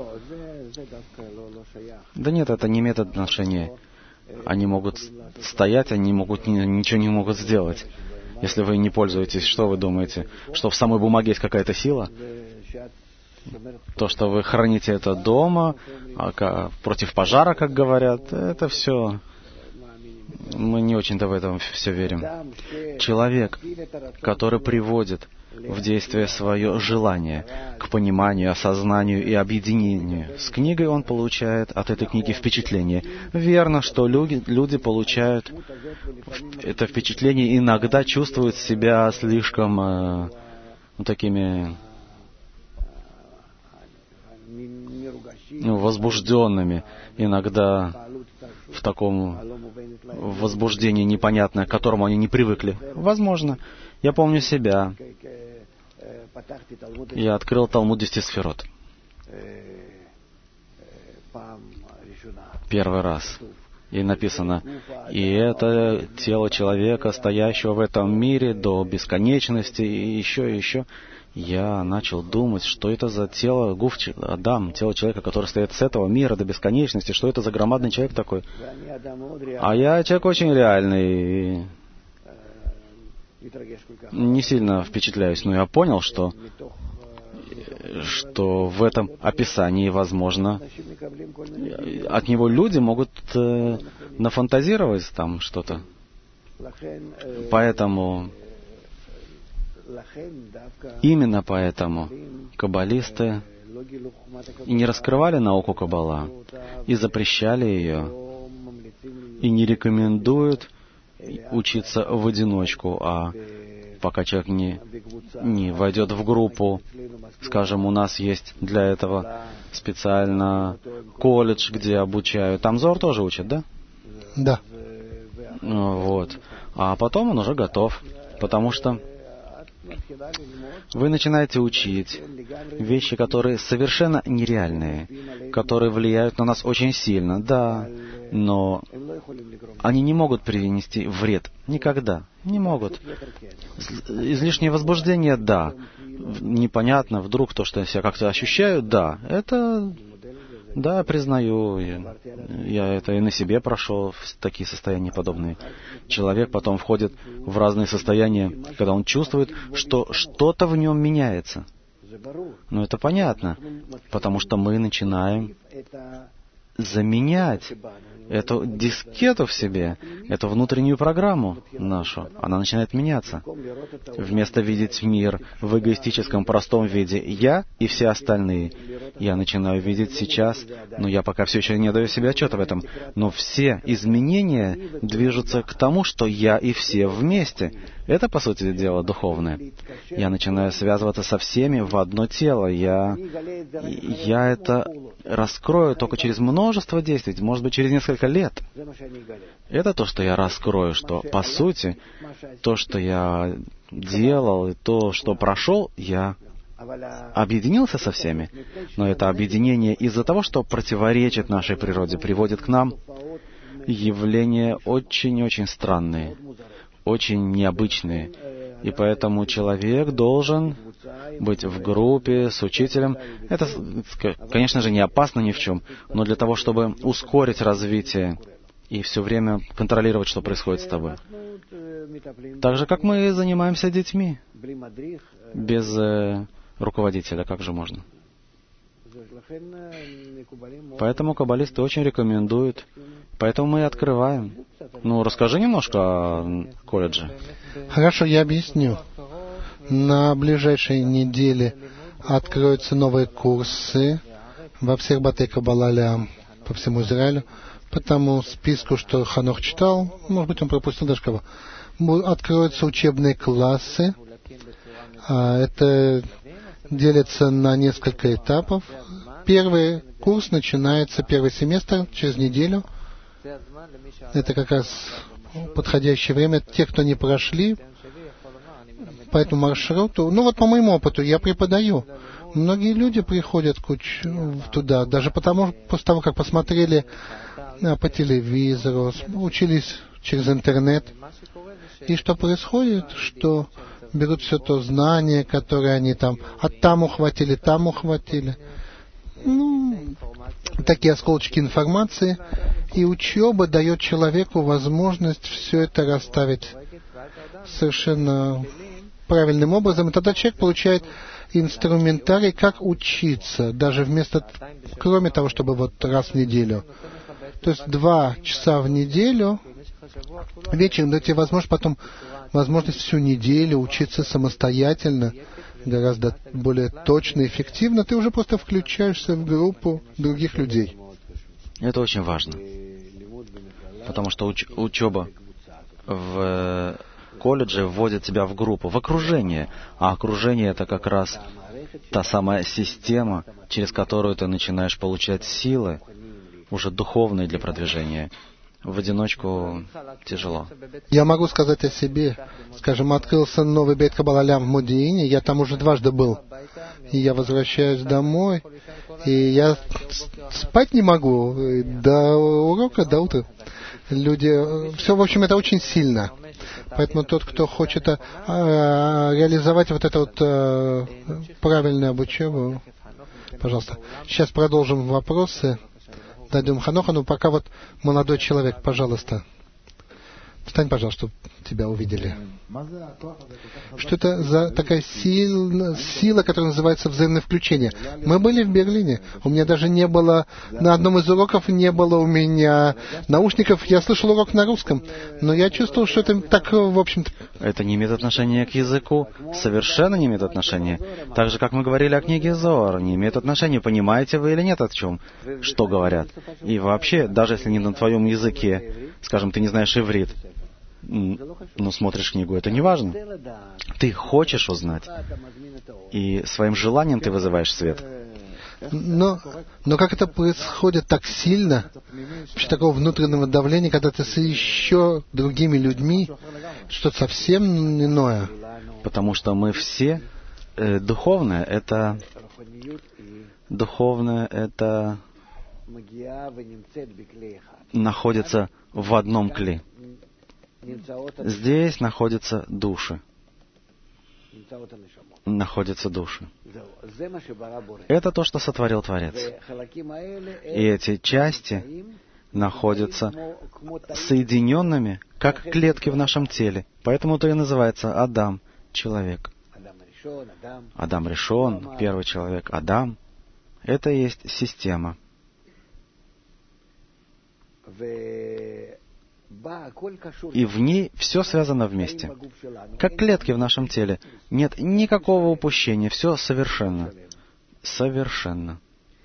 Да нет, это не имеет отношения. Они могут стоять, они могут ничего не могут сделать. Если вы не пользуетесь, что вы думаете? Что в самой бумаге есть какая-то сила? То, что вы храните это дома, против пожара, как говорят, это все... Мы не очень-то в этом все верим. Человек, который приводит в действие свое желание к пониманию, осознанию и объединению с книгой, он получает от этой книги впечатление. Верно, что люди, люди получают это впечатление, иногда чувствуют себя слишком э, ну, такими ну, возбужденными, иногда в таком возбуждении непонятное, к которому они не привыкли. Возможно. Я помню себя. Я открыл Талмуд десяти сферот. Первый раз. И написано, и это тело человека, стоящего в этом мире до бесконечности, и еще, и еще. Я начал думать, что это за тело, гуф Адам, тело человека, который стоит с этого мира до бесконечности, что это за громадный человек такой. А я человек очень реальный, и не сильно впечатляюсь, но я понял, что, что в этом описании, возможно, от него люди могут э, нафантазировать там что-то. Поэтому... Именно поэтому каббалисты и не раскрывали науку Каббала, и запрещали ее, и не рекомендуют учиться в одиночку, а пока человек не, не войдет в группу. Скажем, у нас есть для этого специально колледж, где обучают. Там Зоар тоже учат, да? Да. Вот. А потом он уже готов, потому что вы начинаете учить вещи, которые совершенно нереальные, которые влияют на нас очень сильно, да, но они не могут принести вред. Никогда. Не могут. Излишнее возбуждение, да. Непонятно, вдруг то, что я себя как-то ощущаю, да. Это, да, признаю. Я, я это и на себе прошел, в такие состояния подобные. Человек потом входит в разные состояния, когда он чувствует, что что-то в нем меняется. Но это понятно, потому что мы начинаем заменять эту дискету в себе, эту внутреннюю программу нашу. Она начинает меняться. Вместо видеть мир в эгоистическом простом виде «я» и все остальные, я начинаю видеть сейчас, но я пока все еще не даю себе отчета в этом, но все изменения движутся к тому, что я и все вместе. Это, по сути дела, духовное. Я начинаю связываться со всеми в одно тело. Я, я это раскрою только через множество действий, может быть, через несколько лет. Это то, что я раскрою, что, по сути, то, что я делал, и то, что прошел, я объединился со всеми, но это объединение из-за того, что противоречит нашей природе, приводит к нам явления очень-очень странные, очень необычные. И поэтому человек должен быть в группе с учителем. Это, конечно же, не опасно ни в чем, но для того, чтобы ускорить развитие и все время контролировать, что происходит с тобой. Так же, как мы занимаемся детьми. Без э, руководителя, как же можно? Поэтому каббалисты очень рекомендуют. Поэтому мы и открываем. Ну, расскажи немножко о колледже. Хорошо, я объясню. На ближайшей неделе откроются новые курсы во всех Батей Каббала Леам по всему Израилю. По тому списку, что Ханох читал, может быть, он пропустил даже кого, откроются учебные классы. Это делится на несколько этапов. Первый курс начинается, первый семестр, через неделю. Это как раз подходящее время. Те, кто не прошли по этому маршруту, ну вот по моему опыту, я преподаю. Многие люди приходят куч... туда, даже потому, после того, как посмотрели по телевизору, учились через интернет. И что происходит? Что берут все то знание, которое они там, а там ухватили, там ухватили. Ну, такие осколочки информации. И учеба дает человеку возможность все это расставить совершенно правильным образом. И тогда человек получает инструментарий, как учиться, даже вместо, кроме того, чтобы вот раз в неделю. То есть два часа в неделю, вечером дать тебе возможность потом, возможность всю неделю учиться самостоятельно, гораздо более точно, эффективно. Ты уже просто включаешься в группу других людей. Это очень важно. Потому что уч- учеба в колледже вводит тебя в группу, в окружение. А окружение — это как раз та самая система, через которую ты начинаешь получать силы, уже духовные для продвижения. В одиночку тяжело. Я могу сказать о себе. Скажем, открылся новый Бейт Каббала Леам в Модиине, я там уже дважды был. И я возвращаюсь домой, и я спать не могу до урока, до утра. Люди... Все, в общем, это очень сильно. Поэтому тот, кто хочет а, а, реализовать вот эту вот а, правильную обучение, пожалуйста. Сейчас продолжим вопросы. Дадим Ханоха, но пока вот молодой человек, пожалуйста. Встань, пожалуйста, чтобы тебя увидели. Что это за такая сила, сила, которая называется взаимное включение? Мы были в Берлине. У меня даже не было, на одном из уроков не было у меня наушников. Я слышал урок на русском, но я чувствовал, что это так, в общем-то... Это не имеет отношения к языку. Совершенно не имеет отношения. Так же, как мы говорили о книге Зоар, не имеет отношения, понимаете вы или нет о чем, что говорят. И вообще, даже если не на твоем языке, скажем, ты не знаешь иврит, ну, смотришь книгу, это не важно. Ты хочешь узнать, и своим желанием ты вызываешь свет. Но, но как это происходит так сильно, вообще такого внутреннего давления, когда ты с еще другими людьми, что-то совсем иное? Потому что мы все э, духовное, это духовное, это находится в одном кли. Здесь находятся души. Находятся души. Это то, что сотворил Творец. И эти части находятся соединенными, как клетки в нашем теле. Поэтому-то и называется Адам, человек. Адам Ришон, первый человек, Адам. Это и есть система. И в ней все связано вместе. Как клетки в нашем теле. Нет никакого упущения. Все совершенно. Совершенно.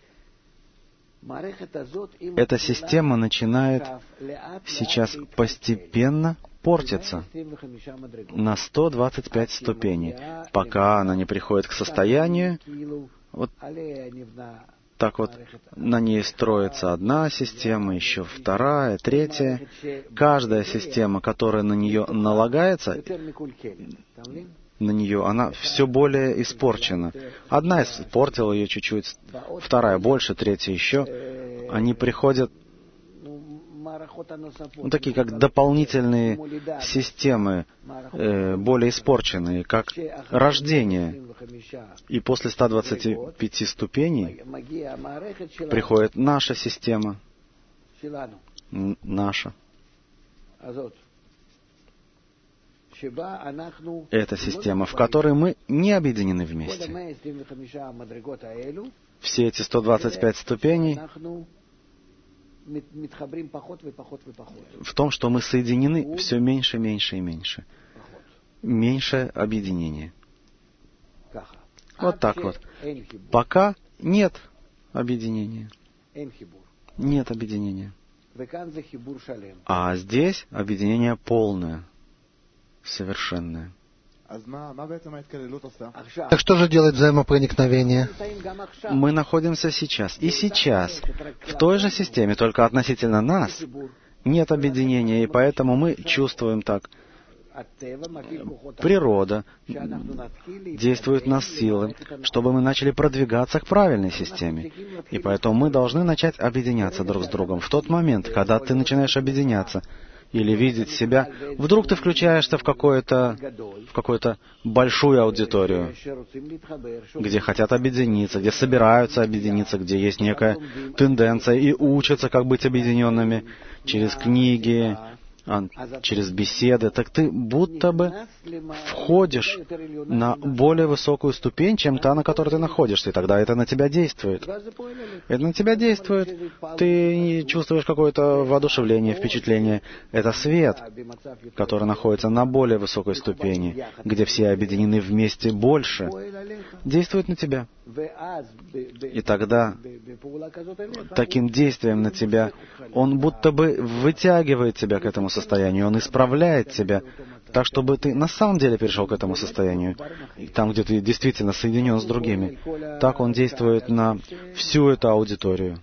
Эта система начинает сейчас постепенно портиться на сто двадцать пять ступеней, пока она не приходит к состоянию, вот так вот на ней строится одна система, еще вторая, третья. Каждая система, которая на нее налагается, на нее, она все более испорчена. Одна испортила ее чуть-чуть, вторая больше, третья еще. Они приходят, ну, такие как дополнительные системы, э, более испорченные, как рождение. И после ста двадцати пяти ступеней приходит наша система, наша. Это система, в которой мы не объединены вместе. Все эти сто двадцать пять ступеней в том, что мы соединены все меньше, меньше и меньше. Меньше объединения. Вот так вот. Пока нет объединения. Нет объединения. А здесь объединение полное, совершенное. Так что же делает взаимопроникновение? Мы находимся сейчас. И сейчас в той же системе, только относительно нас, нет объединения, и поэтому мы чувствуем так. Природа действует на силы, чтобы мы начали продвигаться к правильной системе. И поэтому мы должны начать объединяться друг с другом. В тот момент, когда ты начинаешь объединяться или видеть себя, вдруг ты включаешься в какую-то, в какую-то большую аудиторию, где хотят объединиться, где собираются объединиться, где есть некая тенденция и учатся, как быть объединенными через книги, через беседы, так ты будто бы входишь на более высокую ступень, чем та, на которой ты находишься, и тогда это на тебя действует. Это на тебя действует. Ты чувствуешь какое-то воодушевление, впечатление. Это свет, который находится на более высокой ступени, где все объединены вместе больше, действует на тебя. И тогда таким действием на тебя он будто бы вытягивает тебя к этому состоянию, он исправляет тебя, так, чтобы ты на самом деле перешел к этому состоянию, там, где ты действительно соединен с другими. Так он действует на всю эту аудиторию.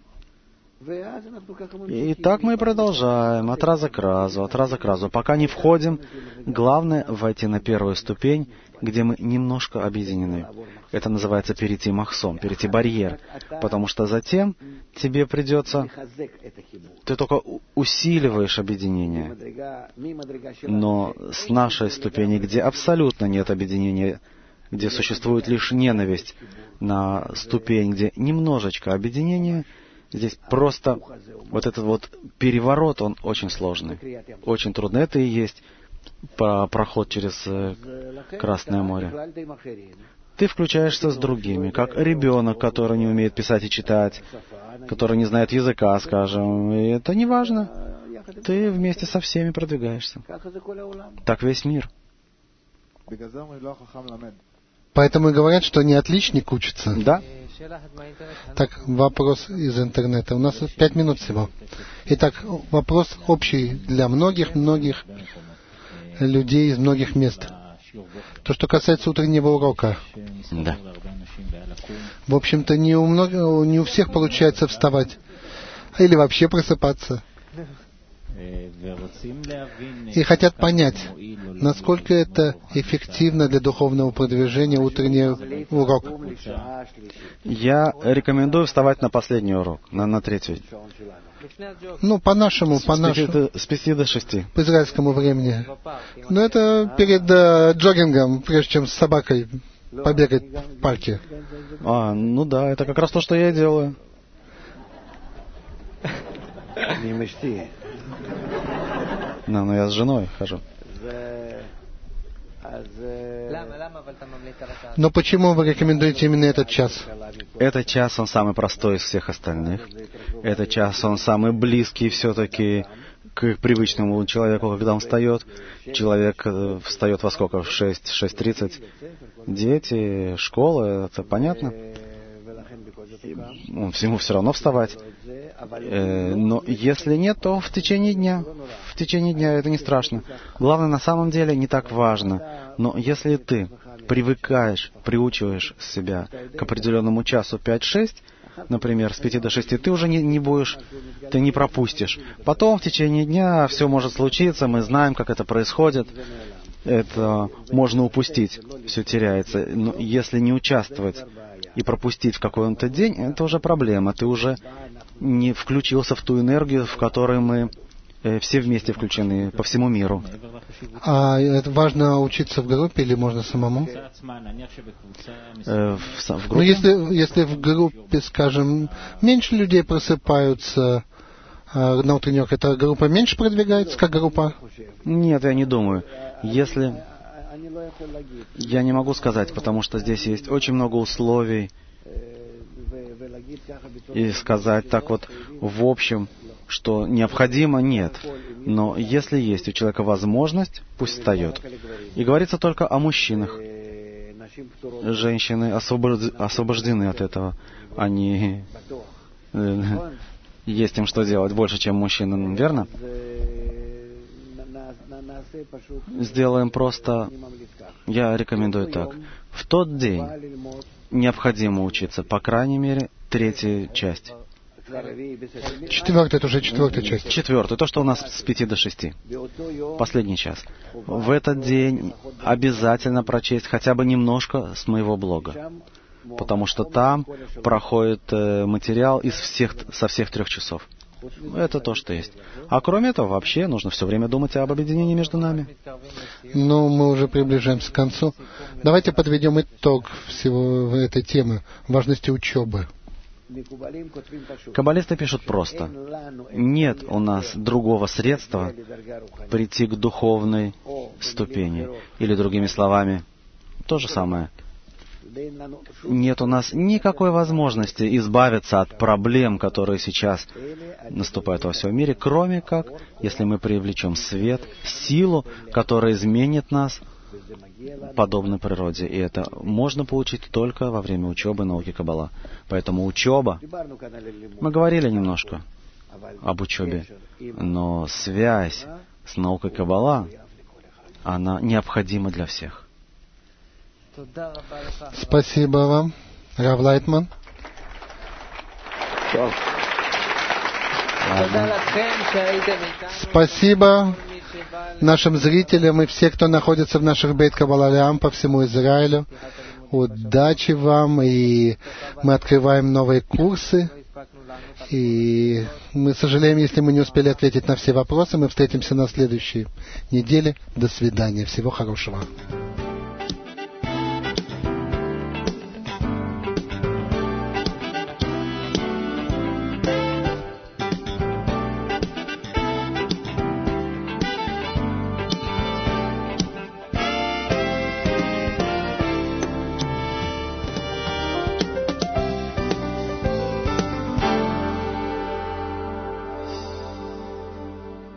И так мы и продолжаем, от раза к разу, от раза к разу, пока не входим. Главное — войти на первую ступень, где мы немножко объединены. Это называется перейти махсом, перейти барьер, потому что затем тебе придется... Ты только усиливаешь объединение. Но с нашей ступени, где абсолютно нет объединения, где существует лишь ненависть, на ступень, где немножечко объединения, здесь просто вот этот вот переворот, он очень сложный, очень трудный. Это и есть проход через Красное море. Ты включаешься с другими, как ребенок, который не умеет писать и читать, который не знает языка, скажем. И это не важно. Ты вместе со всеми продвигаешься. Так весь мир. Поэтому и говорят, что не отличник учится. Да. Так, вопрос из интернета. У нас пять минут всего. Итак, вопрос общий для многих-многих людей из многих мест. То, что касается утреннего урока. Да. В общем-то, не у, много, не у всех получается вставать. Или вообще просыпаться. И хотят понять, насколько это эффективно для духовного продвижения утренний урок. Я рекомендую вставать на последний урок, на, на третий. Ну, по-нашему, по-нашему. С пяти до шести. По израильскому времени. Но это перед э, джогингом, прежде чем с собакой побегать в парке. А, ну да, это как раз то, что я делаю. Ну, но я с женой хожу. Но почему вы рекомендуете именно этот час? Этот час, он самый простой из всех остальных. Этот час, он самый близкий все-таки к привычному человеку, когда он встает. Человек встает во сколько? В шесть, шесть тридцать. Дети, школа, это понятно. Он всему все равно вставать. Но если нет, то в течение дня. В течение дня это не страшно. Главное, на самом деле, не так важно. Но если ты привыкаешь, приучиваешь себя к определенному часу пять-шесть, например, с пяти до шести, ты уже не, не будешь, ты не пропустишь. Потом в течение дня все может случиться, мы знаем, как это происходит. это можно упустить, все теряется. Но если не участвовать и пропустить в какой-то день, это уже проблема. Ты уже не включился в ту энергию, в которой мы все вместе включены по всему миру. А это важно учиться в группе или можно самому? Э, в, в группе? Ну, если, если в группе, скажем, меньше людей просыпаются э, на утренник, эта группа меньше продвигается, как группа? Нет, я не думаю. Если... Я не могу сказать, потому что здесь есть очень много условий. И сказать так вот в общем, что необходимо, нет. Но если есть у человека возможность, пусть встает. И говорится только о мужчинах. Женщины освобождены от этого. Они... Есть им что делать больше, чем мужчины, верно? Сделаем просто... Я рекомендую так. В тот день необходимо учиться, по крайней мере, третья часть. Четвертая, это уже четвертая часть. Четвертая, то, что у нас с пяти до шести. Последний час. В этот день обязательно прочесть хотя бы немножко с моего блога. Потому что там проходит э, материал из всех, со всех трех часов. Это то, что есть. А кроме этого, вообще нужно все время думать об объединении между нами. Ну, мы уже приближаемся к концу. Давайте подведем итог всего этой темы, важности учебы. Каббалисты пишут просто. Нет у нас другого средства прийти к духовной ступени. Или, другими словами, то же самое. Нет у нас никакой возможности избавиться от проблем, которые сейчас наступают во всем мире, кроме как, если мы привлечем свет, силу, которая изменит нас, подобно природе. И это можно получить только во время учебы науки Каббала. Поэтому учеба... Мы говорили немножко об учебе, но связь с наукой Каббала, она необходима для всех. Спасибо вам, Рав Лайтман. Спасибо нашим зрителям и все, кто находится в наших Бейт Каббала Леам по всему Израилю. Удачи вам, и мы открываем новые курсы. И мы сожалеем, если мы не успели ответить на все вопросы. Мы встретимся на следующей неделе. До свидания. Всего хорошего.